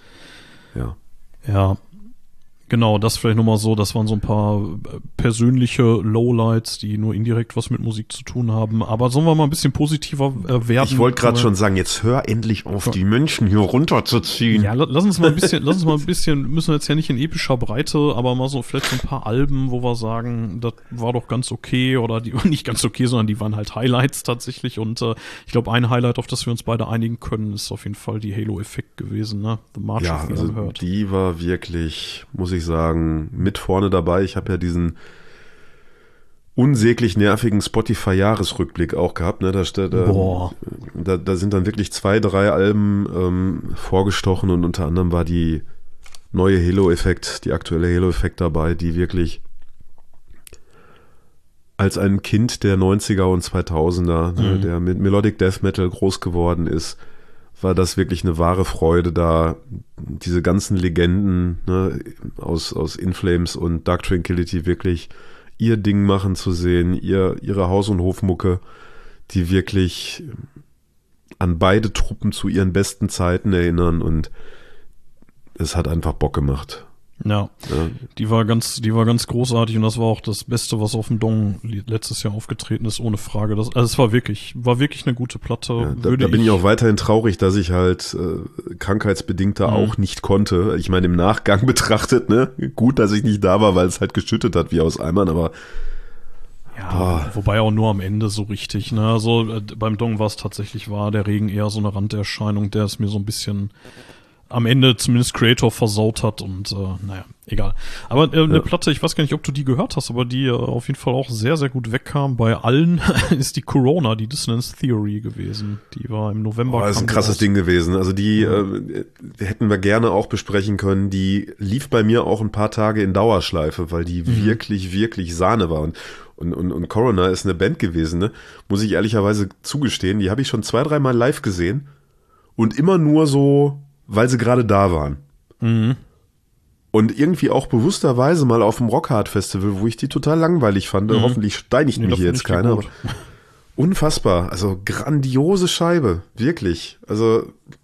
Ja. Ja. Genau, das vielleicht nochmal so, das waren so ein paar persönliche Lowlights, die nur indirekt was mit Musik zu tun haben. Aber sollen wir mal ein bisschen positiver äh, werden? Ich wollte gerade schon sagen, jetzt hör endlich auf, ja. die Menschen hier runterzuziehen. Ja, lass uns mal ein bisschen, lass uns mal ein bisschen, müssen wir jetzt ja nicht in epischer Breite, aber mal so vielleicht so ein paar Alben, wo wir sagen, das war doch ganz okay oder die nicht ganz okay, sondern die waren halt Highlights tatsächlich. Und äh, ich glaube, ein Highlight, auf das wir uns beide einigen können, ist auf jeden Fall die Halo-Effekt gewesen, ne? The March ja, of the also Unheard. Die war wirklich, muss ich sagen, mit vorne dabei. Ich habe ja diesen unsäglich nervigen Spotify-Jahresrückblick auch gehabt. Ne? Da, da, da, da sind dann wirklich zwei, drei Alben ähm, vorgestochen und unter anderem war die neue Halo-Effekt, die aktuelle Halo-Effekt dabei, die wirklich als ein Kind der neunziger und zweitausender, mhm. ne, der mit Melodic Death Metal groß geworden ist, war das wirklich eine wahre Freude, da diese ganzen Legenden, ne, aus, aus In Flames und Dark Tranquillity wirklich ihr Ding machen zu sehen, ihr, ihre Haus- und Hofmucke, die wirklich an beide Truppen zu ihren besten Zeiten erinnern und es hat einfach Bock gemacht. Ja, ja, die war ganz, die war ganz großartig und das war auch das Beste, was auf dem Dong letztes Jahr aufgetreten ist, ohne Frage. Das, also es war wirklich, war wirklich eine gute Platte. Ja, da, da bin ich auch weiterhin traurig, dass ich halt äh, krankheitsbedingt da mhm. auch nicht konnte. Ich meine, im Nachgang betrachtet, ne, gut, dass ich nicht da war, weil es halt geschüttet hat wie aus Eimern, aber Ja, Boah. wobei auch nur am Ende so richtig, ne? Also äh, beim Dong war es tatsächlich war der Regen eher so eine Randerscheinung, der es mir so ein bisschen am Ende zumindest Creator versaut hat und äh, naja, egal. Aber äh, eine Ja. Platte, ich weiß gar nicht, ob du die gehört hast, aber die äh, auf jeden Fall auch sehr, sehr gut wegkam bei allen, ist die Corona, die Dissonance Theory gewesen. Die war im November. Boah, das ist kam ein die krasses raus. Ding gewesen. Also die Ja. äh, hätten wir gerne auch besprechen können. Die lief bei mir auch ein paar Tage in Dauerschleife, weil die Mhm. wirklich, wirklich Sahne war. Und, und, und, und Corona ist eine Band gewesen, ne? Muss ich ehrlicherweise zugestehen. Die habe ich schon zwei, dreimal live gesehen und immer nur so, weil sie gerade da waren. Mhm. Und irgendwie auch bewussterweise mal auf dem Rockhard Festival, wo ich die total langweilig fand. Mhm. Hoffentlich steinigt Nee, da mich hier find jetzt ich die keiner. gut. Aber unfassbar. Also grandiose Scheibe. Wirklich. Also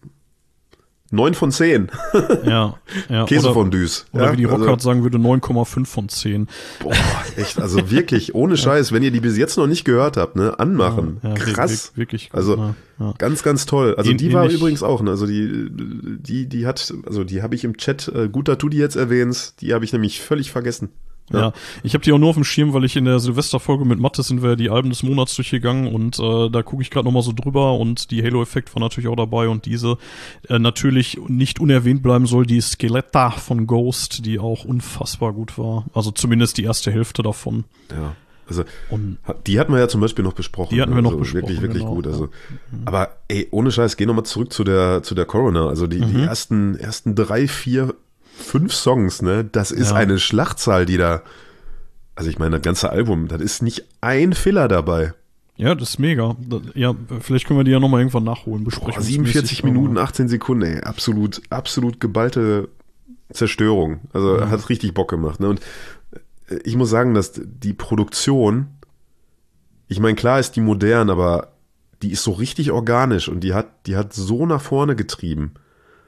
neun von zehn. Ja, ja. Käsefondues. Oder ja, wie die also, Rockhard sagen würde, neun Komma fünf von zehn. Boah, echt. Also wirklich, ohne Scheiß. Wenn ihr die bis jetzt noch nicht gehört habt, ne, anmachen. Ja, ja, Krass. wir- Wirklich gut, Also ne? Ja. ganz, ganz toll. Also Ähn- die war ähnlich- übrigens auch, ne? Also die, die, die hat, also die habe ich im Chat, äh, gut, dass du die jetzt erwähnst, die habe ich nämlich völlig vergessen. Ja, Ja. ich habe die auch nur auf dem Schirm, weil ich in der Silvesterfolge mit Mattes sind wir die Alben des Monats durchgegangen und äh, da gucke ich gerade nochmal so drüber und die Halo-Effekt war natürlich auch dabei und diese äh, natürlich nicht unerwähnt bleiben soll, die Skeletta von Ghost, die auch unfassbar gut war. Also zumindest die erste Hälfte davon. Ja. Also Und hat- die hatten wir ja zum Beispiel noch besprochen. Die hatten wir noch also besprochen, Wirklich, wirklich genau, gut. Also, ja. aber ey, ohne Scheiß, geh nochmal zurück zu der, zu der Corona. Also die, die Mhm. ersten, ersten drei, vier, fünf Songs, ne, das ist Ja. eine Schlachtzahl, die da, also ich meine, das ganze Album, das ist nicht ein Filler dabei. ja, das ist mega. Da- Ja, vielleicht können wir die ja nochmal irgendwann nachholen, Boah, besprechen. siebenundvierzig Minuten, achtzehn Sekunden, ey, absolut, absolut geballte Zerstörung. Also Ja. hat richtig Bock gemacht. Ne? Und äh, ich muss sagen, dass die Produktion, ich meine, klar ist die modern, aber die ist so richtig organisch und die hat, die hat so nach vorne getrieben.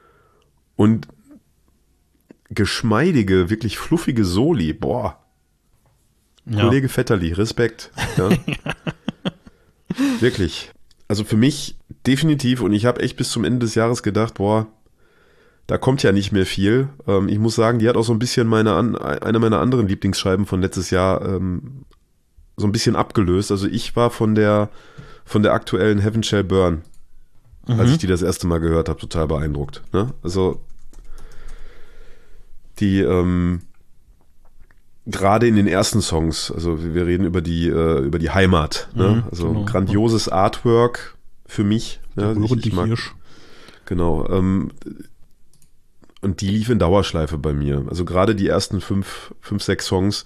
Und geschmeidige, wirklich fluffige Soli, boah, Ja. Kollege Vetterli, Respekt. Ja. Wirklich. Also für mich definitiv, und ich habe echt bis zum Ende des Jahres gedacht, boah, da kommt ja nicht mehr viel. Ähm, ich muss sagen, die hat auch so ein bisschen meine an, eine meiner anderen Lieblingsscheiben von letztes Jahr ähm, so ein bisschen abgelöst. Also ich war von der von der aktuellen Heaven Shall Burn, als Mhm. ich die das erste Mal gehört habe, total beeindruckt. Ne? Also die ähm, gerade in den ersten Songs, also wir wir reden über die äh, über die Heimat, ne? Mhm, Also genau. grandioses Artwork für mich. Ja, ich, Rührende ich mag, Hirsch. genau. Ähm, und die lief in Dauerschleife bei mir. Also gerade die ersten fünf, fünf, sechs Songs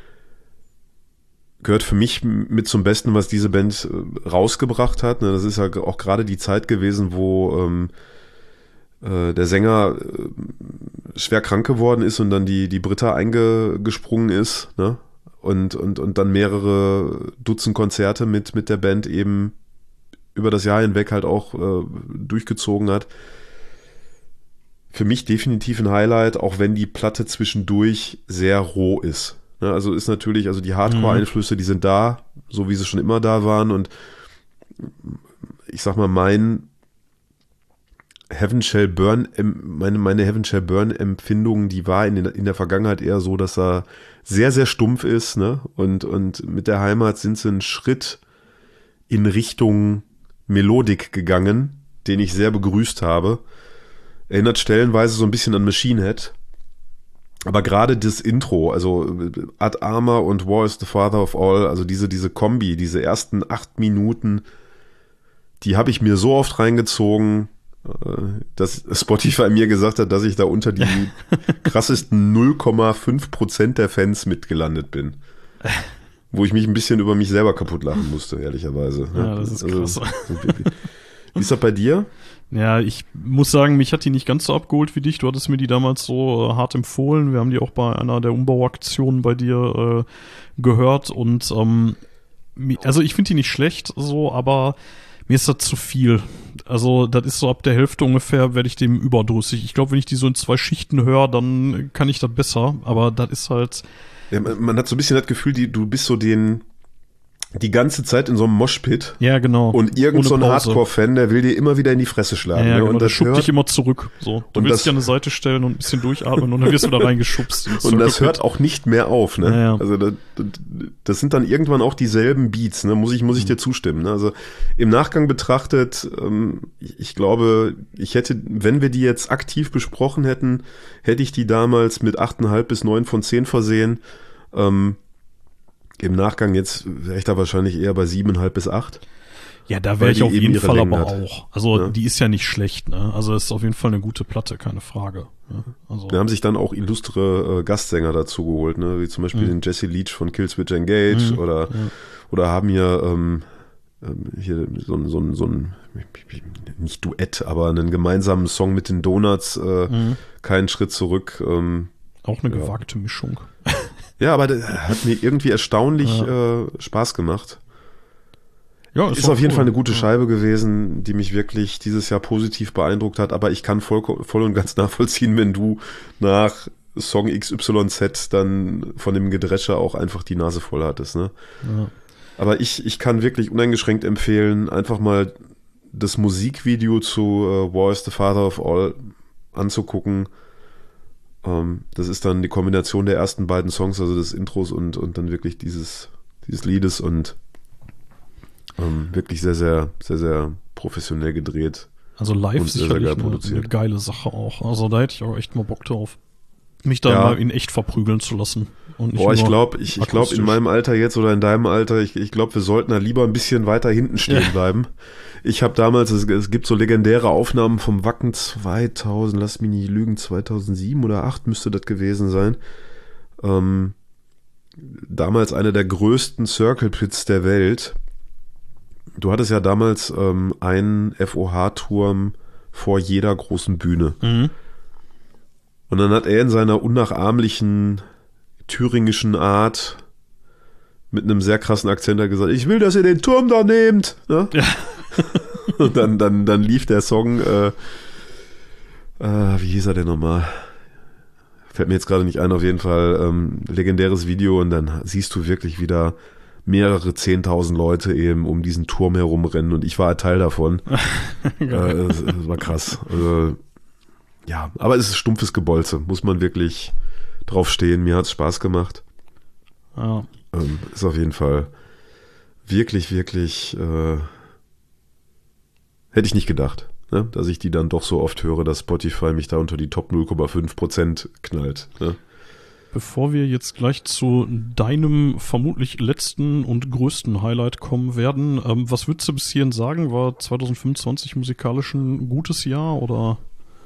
gehört für mich mit zum Besten, was diese Band äh, rausgebracht hat. Ne? Das ist ja auch gerade die Zeit gewesen, wo ähm, äh, der Sänger äh, schwer krank geworden ist und dann die, die Britta eingesprungen ist, ne? Und, und, und dann mehrere Dutzend Konzerte mit, mit der Band eben über das Jahr hinweg halt auch äh, durchgezogen hat. Für mich definitiv ein Highlight, auch wenn die Platte zwischendurch sehr roh ist. Ne? Also ist natürlich, also die Hardcore-Einflüsse, die sind da, so wie sie schon immer da waren. Und ich sag mal, mein Heaven Shall Burn, meine, meine Heaven Shall Burn Empfindung, die war in, den, in der Vergangenheit eher so, dass er sehr, sehr stumpf ist, ne? Und, und mit der Heimat sind sie einen Schritt in Richtung Melodik gegangen, den ich sehr begrüßt habe. Erinnert stellenweise so ein bisschen an Machine Head. Aber gerade das Intro, also Ad Arma und War is the Father of All, also diese, diese Kombi, diese ersten acht Minuten, die habe ich mir so oft reingezogen, dass Spotify mir gesagt hat, dass ich da unter die krassesten null Komma fünf Prozent der Fans mitgelandet bin. Wo ich mich ein bisschen über mich selber kaputt lachen musste, ehrlicherweise. Ja, das ist krass. Wie ist das bei dir? Ja, ich muss sagen, mich hat die nicht ganz so abgeholt wie dich. Du hattest mir die damals so äh, hart empfohlen. Wir haben die auch bei einer der Umbauaktionen bei dir äh, gehört. Und ähm, mi- also ich finde die nicht schlecht, so, aber mir ist das zu viel. Also das ist so ab der Hälfte ungefähr, werde ich dem überdrüssig. Ich glaube, wenn ich die so in zwei Schichten höre, dann kann ich das besser. Aber das ist halt, Ja, man, man hat so ein bisschen das Gefühl, die, du bist so den, die ganze Zeit in so einem Moshpit. Ja, genau. Und irgend Ohne so ein Pause. Hardcore-Fan, der will dir immer wieder in die Fresse schlagen. Ja, ja, ne? genau, Und der das schubt hört, dich immer zurück. So. Du und willst das- dich an eine Seite stellen und ein bisschen durchatmen und dann wirst du da reingeschubst. ins und das Circle hört Pit. auch nicht mehr auf. Ne? Ja, ja. Also das, das sind dann irgendwann auch dieselben Beats. Ne? Muss ich, muss ich Mhm. dir zustimmen. Ne? Also im Nachgang betrachtet, ähm, ich, ich glaube, ich hätte, wenn wir die jetzt aktiv besprochen hätten, hätte ich die damals mit acht Komma fünf bis neun von zehn versehen. Ähm, Im Nachgang jetzt wäre ich da wahrscheinlich eher bei sieben Komma fünf bis acht. Ja, da weil wäre ich die auf eben jeden ihre Fall Längen aber hat. auch. Also Ja. die ist ja nicht schlecht, ne? Also ist auf jeden Fall eine gute Platte, keine Frage. Ne? Also, Wir haben sich dann auch illustre äh, Gastsänger dazu geholt, ne? Wie zum Beispiel Mhm. den Jesse Leach von Killswitch Engage Mhm, oder, ja. oder haben hier, ähm, ähm, hier so ein, so ein, so ein, nicht Duett, aber einen gemeinsamen Song mit den Donuts, äh, Mhm. keinen Schritt zurück. Ähm, Auch eine Ja. gewagte Mischung. ja, aber das hat mir irgendwie erstaunlich äh, Spaß gemacht. Ja, Ist auch auf jeden cool. Fall eine gute Ja. Scheibe gewesen, die mich wirklich dieses Jahr positiv beeindruckt hat, aber ich kann voll, voll und ganz nachvollziehen, wenn du nach Song X Y Z dann von dem Gedrescher auch einfach die Nase voll hattest, ne? Ja. Aber ich, ich kann wirklich uneingeschränkt empfehlen, einfach mal das Musikvideo zu äh, War is the Father of All anzugucken. Ähm, das ist dann die Kombination der ersten beiden Songs, also des Intros und, und dann wirklich dieses, dieses Liedes und ähm, wirklich sehr, sehr, sehr, sehr professionell gedreht. Also live Und sehr, sehr sicherlich geil eine, produziert. eine geile Sache auch. Also da hätte ich auch echt mal Bock drauf, mich da Ja. mal in echt verprügeln zu lassen. Und nicht Boah, ich nur glaube, ich, ich glaube in akustisch. meinem Alter jetzt oder in deinem Alter, ich, ich glaube, wir sollten da lieber ein bisschen weiter hinten stehen Ja. bleiben. Ich habe damals, es, es gibt so legendäre Aufnahmen vom Wacken zweitausend, lass mich nicht lügen, zweitausendsieben oder acht müsste das gewesen sein. Ähm, damals eine der größten Circle Pits der Welt. Du hattest ja damals ähm, einen F O H-Turm vor jeder großen Bühne. Mhm. Und dann hat er in seiner unnachahmlichen thüringischen Art mit einem sehr krassen Akzent halt gesagt, ich will, dass ihr den Turm da nehmt. Ne? Ja. Und dann, dann, dann lief der Song, äh, äh, wie hieß er denn nochmal? Fällt mir jetzt gerade nicht ein, auf jeden Fall ähm, legendäres Video und dann siehst du wirklich wieder mehrere zehntausend Leute eben um diesen Turm herumrennen und ich war ein Teil davon. äh, das, das war krass. Also, ja, aber es ist stumpfes Gebolze, muss man wirklich drauf stehen. Mir hat's Spaß gemacht. Ja. Ähm, ist auf jeden Fall wirklich, wirklich, äh, hätte ich nicht gedacht, ne? Dass ich die dann doch so oft höre, dass Spotify mich da unter die Top null Komma fünf Prozent knallt. Ne? Bevor wir jetzt gleich zu deinem vermutlich letzten und größten Highlight kommen werden, ähm, was würdest du bis hierhin sagen? War zwanzig fünfundzwanzig musikalisch ein gutes Jahr oder?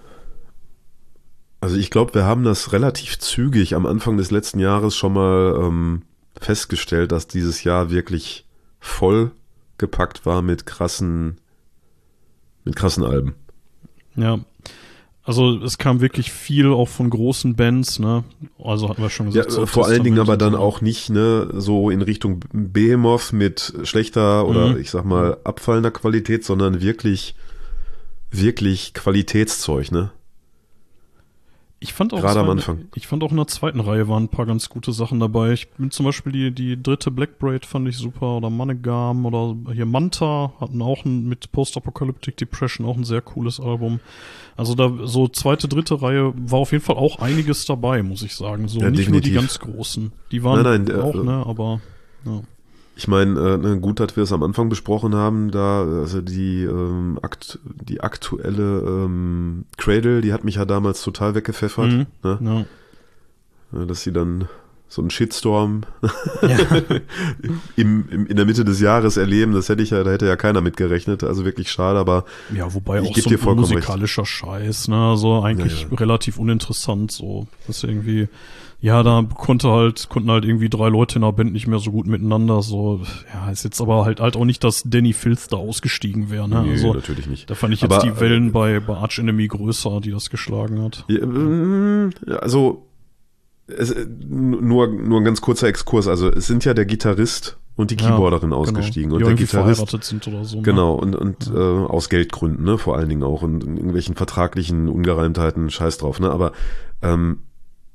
Also ich glaube, wir haben das relativ zügig am Anfang des letzten Jahres schon mal ähm, festgestellt, dass dieses Jahr wirklich voll gepackt war mit krassen, mit krassen Alben. Ja, also es kam wirklich viel auch von großen Bands, ne? Also hatten wir schon Ja, gesagt. so vor allen Dingen aber Testament dann und so. auch nicht ne so in Richtung Behemoth mit schlechter oder Mhm. ich sag mal abfallender Qualität, sondern wirklich, wirklich Qualitätszeug, ne? Ich fand auch, Gerade es am war- Anfang. Ich fand auch in der zweiten Reihe waren ein paar ganz gute Sachen dabei. Ich bin zum Beispiel die, die dritte Black Braid fand ich super oder Mannequin oder hier Manta hatten auch ein, mit Post-Apocalyptic Depression auch ein sehr cooles Album. Also da so zweite, dritte Reihe war auf jeden Fall auch einiges dabei, muss ich sagen. So Ja, nicht nur die definitiv. ganz großen. Die waren Nein, nein, äh, auch, äh, ne, aber ja. Ich meine, äh, ne, gut, dass wir es am Anfang besprochen haben, da, also die, ähm, akt, die aktuelle ähm, Cradle, die hat mich ja damals total weggepfeffert, Mhm. ne? Ja. Äh, dass sie dann so einen Shitstorm Ja. im, im, in der Mitte des Jahres erleben, das hätte ich ja, da hätte ja keiner mitgerechnet, also wirklich schade, aber Ja, wobei Ich auch geb so dir ein vollkommen recht. musikalischer Scheiß, ne? Also eigentlich Ja, ja. relativ uninteressant, so. Das ist irgendwie, ja, da konnte halt, konnten halt irgendwie drei Leute in der Band nicht mehr so gut miteinander, so. Ja, ist jetzt aber halt halt auch nicht, dass Danny Filth da ausgestiegen wäre, ne? nee, Also, natürlich nicht. da fand ich jetzt Aber, die Wellen bei, bei Arch Enemy größer, die das geschlagen hat. Ja, ähm, also es, nur, nur ein ganz kurzer Exkurs. Also es sind ja der Gitarrist und die Ja, Keyboarderin ausgestiegen. Genau. Und Die der irgendwie Gitarrist, verheiratet sind oder so. Ne? genau, und, und äh, aus Geldgründen, ne, vor allen Dingen auch und in irgendwelchen vertraglichen Ungereimtheiten, scheiß drauf, ne, aber ähm,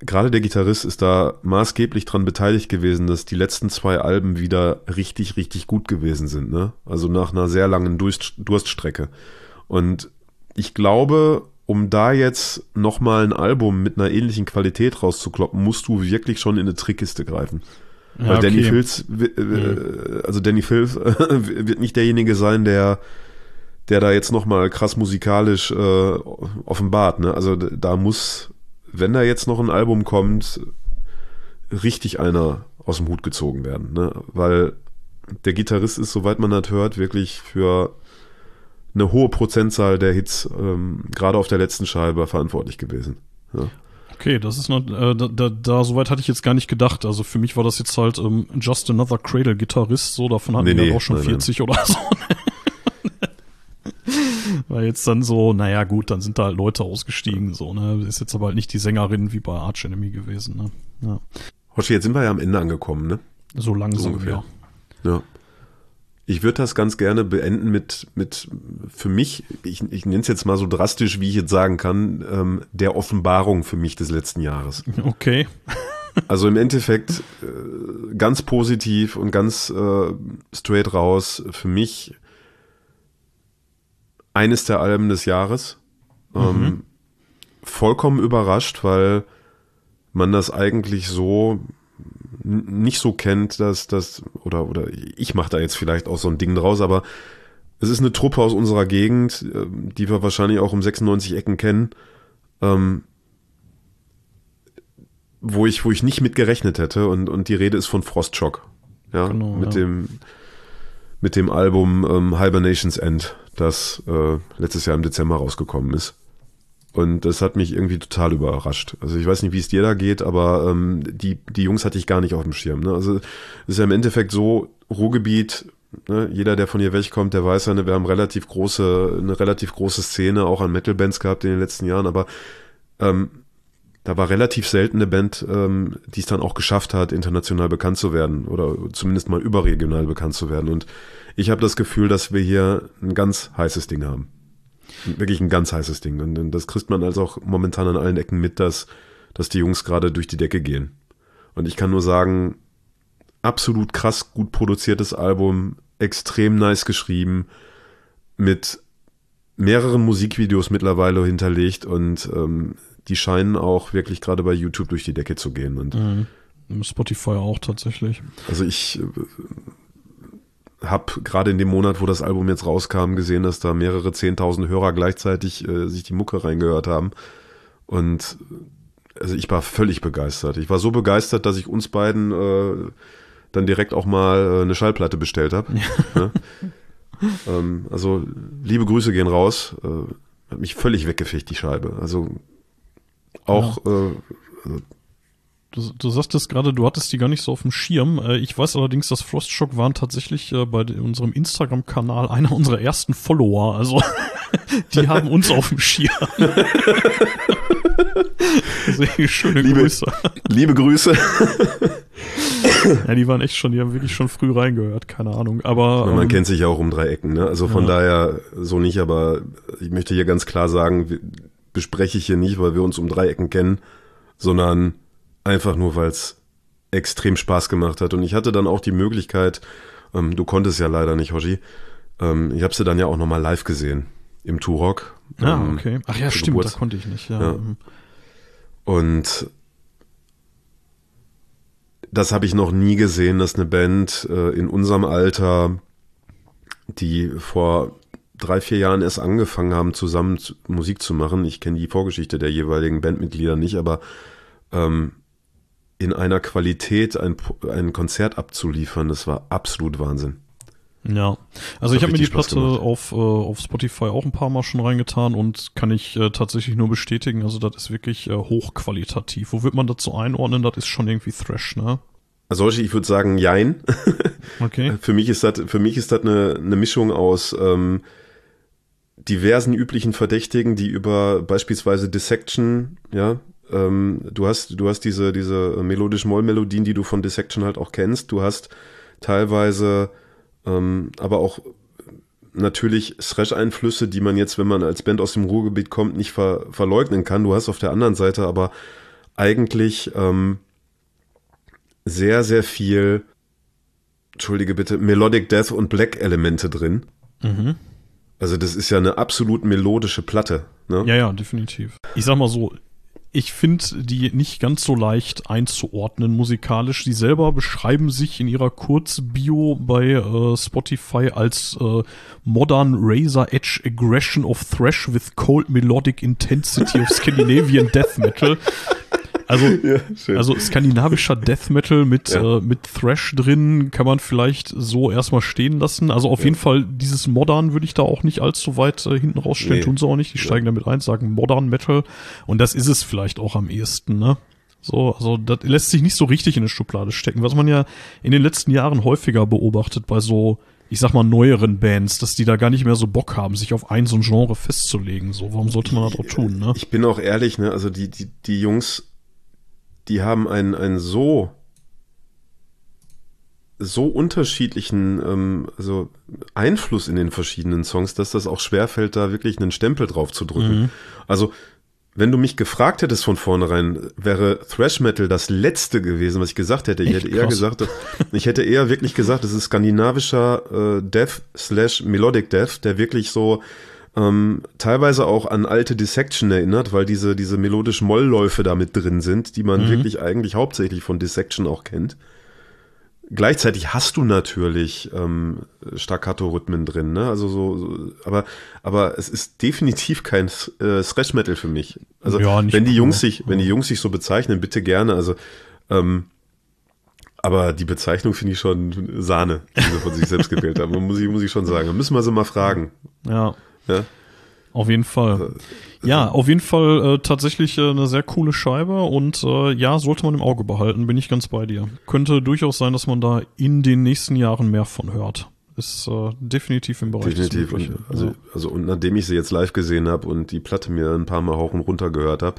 gerade der Gitarrist ist da maßgeblich dran beteiligt gewesen, dass die letzten zwei Alben wieder richtig, richtig gut gewesen sind, ne? Also nach einer sehr langen Durst, Durststrecke. Und ich glaube, um da jetzt nochmal ein Album mit einer ähnlichen Qualität rauszukloppen, musst du wirklich schon in eine Trickkiste greifen. Ja, Weil okay. Danny Filth, äh, also Danny Filth wird nicht derjenige sein, der der da jetzt nochmal krass musikalisch äh, offenbart, ne? Also da muss, wenn da jetzt noch ein Album kommt, richtig einer aus dem Hut gezogen werden, ne? Weil der Gitarrist ist, soweit man das hört, wirklich für eine hohe Prozentzahl der Hits ähm, gerade auf der letzten Scheibe verantwortlich gewesen. Ja. Okay, das ist noch, äh, da, da, da, soweit hatte ich jetzt gar nicht gedacht. Also für mich war das jetzt halt ähm, Just Another Cradle-Gitarrist, so davon hatten nee, wir nee, auch schon nein, vierzig nein. oder so. Weil jetzt dann so, naja gut, dann sind da halt Leute ausgestiegen, so, ne? Ist jetzt aber halt nicht die Sängerin wie bei Arch Enemy gewesen, ne? Ja. Hoshi, jetzt sind wir ja am Ende angekommen, ne? So langsam, so ungefähr. Ja. ja. Ich würde das ganz gerne beenden mit, mit für mich, ich, ich nenne es jetzt mal so drastisch, wie ich jetzt sagen kann, ähm, der Offenbarung für mich des letzten Jahres. Okay. Also im Endeffekt äh, ganz positiv und ganz äh, straight raus, für mich eines der Alben des Jahres. Mhm. Ähm, vollkommen überrascht, weil man das eigentlich so n- nicht so kennt, dass das, oder, oder ich mache da jetzt vielleicht auch so ein Ding draus, aber es ist eine Truppe aus unserer Gegend, äh, die wir wahrscheinlich auch um sechsundneunzig Ecken kennen, ähm, wo ich, wo ich nicht mit gerechnet hätte, und, und die Rede ist von Frostshock. Ja, genau, mit ja. dem mit dem Album ähm, Hibernation's End, das äh, letztes Jahr im Dezember rausgekommen ist. Und das hat mich irgendwie total überrascht. Also ich weiß nicht, wie es dir da geht, aber ähm, die, die Jungs hatte ich gar nicht auf dem Schirm. Ne? Also es ist ja im Endeffekt so, Ruhrgebiet, ne? Jeder, der von hier wegkommt, der weiß ja, ne? Wir haben relativ große, eine relativ große Szene auch an Metal-Bands gehabt in den letzten Jahren, aber ähm, da war relativ selten eine Band, ähm, die es dann auch geschafft hat, international bekannt zu werden oder zumindest mal überregional bekannt zu werden. Und ich habe das Gefühl, dass wir hier ein ganz heißes Ding haben. Wirklich ein ganz heißes Ding. Und das kriegt man also auch momentan an allen Ecken mit, dass, dass die Jungs gerade durch die Decke gehen. Und ich kann nur sagen, absolut krass gut produziertes Album, extrem nice geschrieben, mit mehreren Musikvideos mittlerweile hinterlegt, und ähm, die scheinen auch wirklich gerade bei YouTube durch die Decke zu gehen. Und mhm. Spotify auch tatsächlich. Also ich äh, habe gerade in dem Monat, wo das Album jetzt rauskam, gesehen, dass da mehrere zehntausend Hörer gleichzeitig äh, sich die Mucke reingehört haben. Und also ich war völlig begeistert. Ich war so begeistert, dass ich uns beiden äh, dann direkt auch mal äh, eine Schallplatte bestellt habe. Ja. ähm, also liebe Grüße gehen raus. Äh, hat mich völlig weggefegt, die Scheibe. Also auch ja. äh, Du, du sagtest gerade, du hattest die gar nicht so auf dem Schirm. Ich weiß allerdings, dass Frostshock waren tatsächlich bei unserem Instagram-Kanal einer unserer ersten Follower. Also die haben uns auf dem Schirm. Sehr schöne liebe, Grüße. Liebe Grüße. Ja, die waren echt schon, die haben wirklich schon früh reingehört, keine Ahnung. Aber man ähm, kennt sich ja auch um drei Ecken, ne? Also von ja. daher so nicht, aber ich möchte hier ganz klar sagen, bespreche ich hier nicht, weil wir uns um drei Ecken kennen, sondern einfach nur, weil es extrem Spaß gemacht hat. Und ich hatte dann auch die Möglichkeit, ähm, du konntest ja leider nicht, Hoshi, ähm, ich habe sie dann ja auch nochmal live gesehen im Turok. Ah, ähm, okay. Ach ja, stimmt, Geburt. Da konnte ich nicht. Ja. ja. Und das habe ich noch nie gesehen, dass eine Band äh, in unserem Alter, die vor drei, vier Jahren erst angefangen haben, zusammen zu, Musik zu machen. Ich kenne die Vorgeschichte der jeweiligen Bandmitglieder nicht, aber ähm, in einer Qualität ein, ein Konzert abzuliefern, das war absolut Wahnsinn. Ja, also ich habe mir die Platte auf, äh, auf Spotify auch ein paar Mal schon reingetan und kann ich äh, tatsächlich nur bestätigen, also das ist wirklich äh, hochqualitativ. Wo wird man das so einordnen? Das ist schon irgendwie Thrash, ne? Also ich würde sagen, jein. Okay. Für mich ist das, für mich ist das eine, eine Mischung aus ähm, diversen üblichen Verdächtigen, die über beispielsweise Dissection, ja, ähm, du hast, du hast diese, diese melodischen Mollmelodien, die du von Dissection halt auch kennst. Du hast teilweise ähm, aber auch natürlich Thrash-Einflüsse, die man jetzt, wenn man als Band aus dem Ruhrgebiet kommt, nicht ver, verleugnen kann. Du hast auf der anderen Seite aber eigentlich ähm, sehr, sehr viel, entschuldige bitte, Melodic Death und Black Elemente drin. Mhm. Also das ist ja eine absolut melodische Platte. Ne? Ja, ja, definitiv. Ich sag mal so, ich finde die nicht ganz so leicht einzuordnen musikalisch. Die selber beschreiben sich in ihrer Kurzbio bei äh, Spotify als äh, Modern Razor Edge Aggression of Thrash with Cold Melodic Intensity of Scandinavian Death Metal. Also, Ja, schön. also skandinavischer Death Metal mit, Ja. äh, mit Thrash drin kann man vielleicht so erstmal stehen lassen. Also auf Ja. jeden Fall dieses Modern würde ich da auch nicht allzu weit äh, hinten rausstellen. Nee. Tun sie auch nicht. Die Ja. steigen damit ein, sagen Modern Metal. Und das ist es vielleicht auch am ehesten, ne? So, also das lässt sich nicht so richtig in eine Schublade stecken, was man ja in den letzten Jahren häufiger beobachtet bei so, ich sag mal, neueren Bands, dass die da gar nicht mehr so Bock haben, sich auf ein so ein Genre festzulegen. So, warum sollte man das auch tun, ne? Ich bin auch ehrlich, ne, also die, die, die Jungs, die haben einen, einen so, so unterschiedlichen ähm, also Einfluss in den verschiedenen Songs, dass das auch schwerfällt, da wirklich einen Stempel drauf zu drücken. Mhm. Also, wenn du mich gefragt hättest von vornherein, wäre Thrash Metal das letzte gewesen, was ich gesagt hätte. Ich Echt hätte eher krass. gesagt, ich hätte eher wirklich gesagt, es ist skandinavischer äh, Death slash Melodic Death, der wirklich so ähm, teilweise auch an alte Dissection erinnert, weil diese, diese melodischen Mollläufe da mit drin sind, die man Mhm. wirklich eigentlich hauptsächlich von Dissection auch kennt. Gleichzeitig hast du natürlich ähm, Staccato-Rhythmen drin, ne? Also so, so, aber aber es ist definitiv kein äh, Thrash-Metal für mich. Also Ja, nicht wenn die pur. Jungs sich, wenn die Jungs sich so bezeichnen, bitte gerne. Also ähm, aber die Bezeichnung finde ich schon Sahne, die sie von sich selbst gewählt haben. Muss ich muss ich schon sagen. Da müssen wir sie mal fragen. Ja. Ja? Auf jeden Fall. Ja, auf jeden Fall äh, tatsächlich äh, eine sehr coole Scheibe und äh, ja, sollte man im Auge behalten, bin ich ganz bei dir. Könnte durchaus sein, dass man da in den nächsten Jahren mehr von hört. Ist äh, definitiv im Bereich Definitiv. des Möglichen. Und, also, also und nachdem ich sie jetzt live gesehen habe und die Platte mir ein paar Mal hoch und runter gehört habe,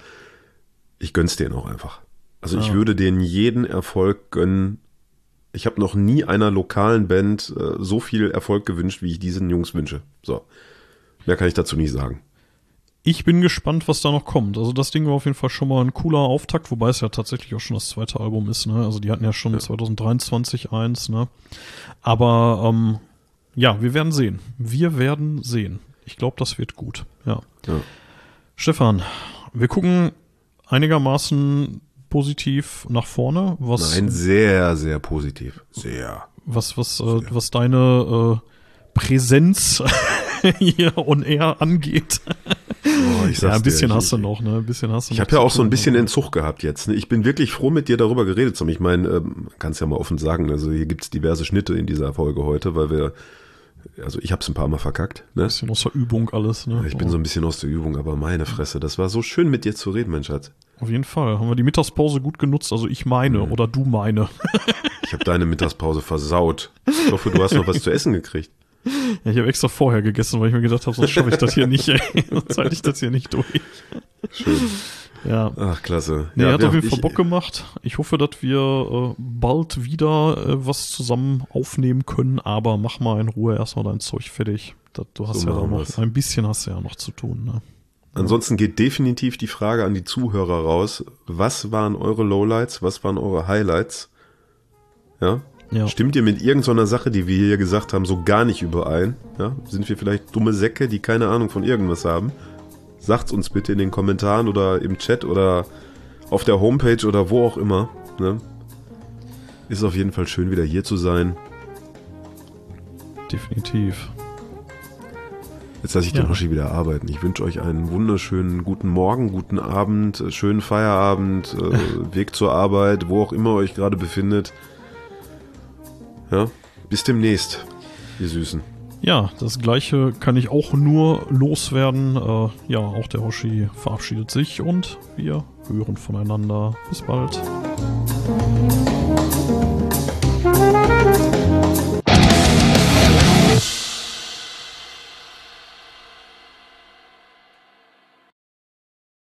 ich gönn's denen auch einfach. Also ich Ja. würde denen jeden Erfolg gönnen. Ich habe noch nie einer lokalen Band äh, so viel Erfolg gewünscht, wie ich diesen Jungs wünsche. So. Mehr kann ich dazu nicht sagen. Ich bin gespannt, was da noch kommt. Also das Ding war auf jeden Fall schon mal ein cooler Auftakt, wobei es ja tatsächlich auch schon das zweite Album ist, ne? Also die hatten ja schon Ja. zwanzig dreiundzwanzig eins, ne? Aber ähm, ja, wir werden sehen. Wir werden sehen. Ich glaube, das wird gut. Ja. Ja. Stefan, wir gucken einigermaßen positiv nach vorne, was Nein, sehr, sehr positiv. Sehr. was was äh, was deine äh, Präsenz hier on air angeht. Oh, ich Ja, sag's ein bisschen dir, hast du ich, noch, ne? Ein bisschen hast du Ich noch habe ja zu auch so ein tun, bisschen aber- Entzug gehabt jetzt. Ne? Ich bin wirklich froh, mit dir darüber geredet zu haben. Ich meine, ähm, kannst ja mal offen sagen, also hier gibt's diverse Schnitte in dieser Folge heute, weil wir, also ich habe es ein paar Mal verkackt. Ne? bisschen aus der Übung alles, ne? Ich bin so ein bisschen aus der Übung, aber meine Fresse, das war so schön mit dir zu reden, mein Schatz. Auf jeden Fall. Haben wir die Mittagspause gut genutzt, also ich meine Mhm. oder du meine. Ich habe deine Mittagspause versaut. Ich hoffe, du hast noch was zu essen gekriegt. Ja, ich habe extra vorher gegessen, weil ich mir gedacht habe, sonst schaffe ich das hier nicht, ey. Sonst halte ich das hier nicht durch. Schön. Ja. Ach, klasse. Nee, ja, hat wir- auf jeden ich- Fall Bock gemacht. Ich hoffe, dass wir äh, bald wieder äh, was zusammen aufnehmen können, aber mach mal in Ruhe erstmal dein Zeug fertig. Das, du hast So ja da machen noch, wir's. ein bisschen hast du ja noch zu tun, ne? Ansonsten geht definitiv die Frage an die Zuhörer raus. Was waren eure Lowlights? Was waren eure Highlights? Ja? Ja. Stimmt ihr mit irgendeiner Sache, die wir hier gesagt haben, so gar nicht überein? Ja? Sind wir vielleicht dumme Säcke, die keine Ahnung von irgendwas haben? Sagt's uns bitte in den Kommentaren oder im Chat oder auf der Homepage oder wo auch immer. Ne? Ist auf jeden Fall schön, wieder hier zu sein. Definitiv. Jetzt lasse ich Ja. den Hoshi wieder arbeiten. Ich wünsche euch einen wunderschönen guten Morgen, guten Abend, äh, schönen Feierabend, äh, Weg zur Arbeit, wo auch immer ihr euch gerade befindet. Ja, bis demnächst, ihr Süßen. Ja, das gleiche kann ich auch nur loswerden. Äh, ja, auch der Hoshi verabschiedet sich und wir hören voneinander. Bis bald.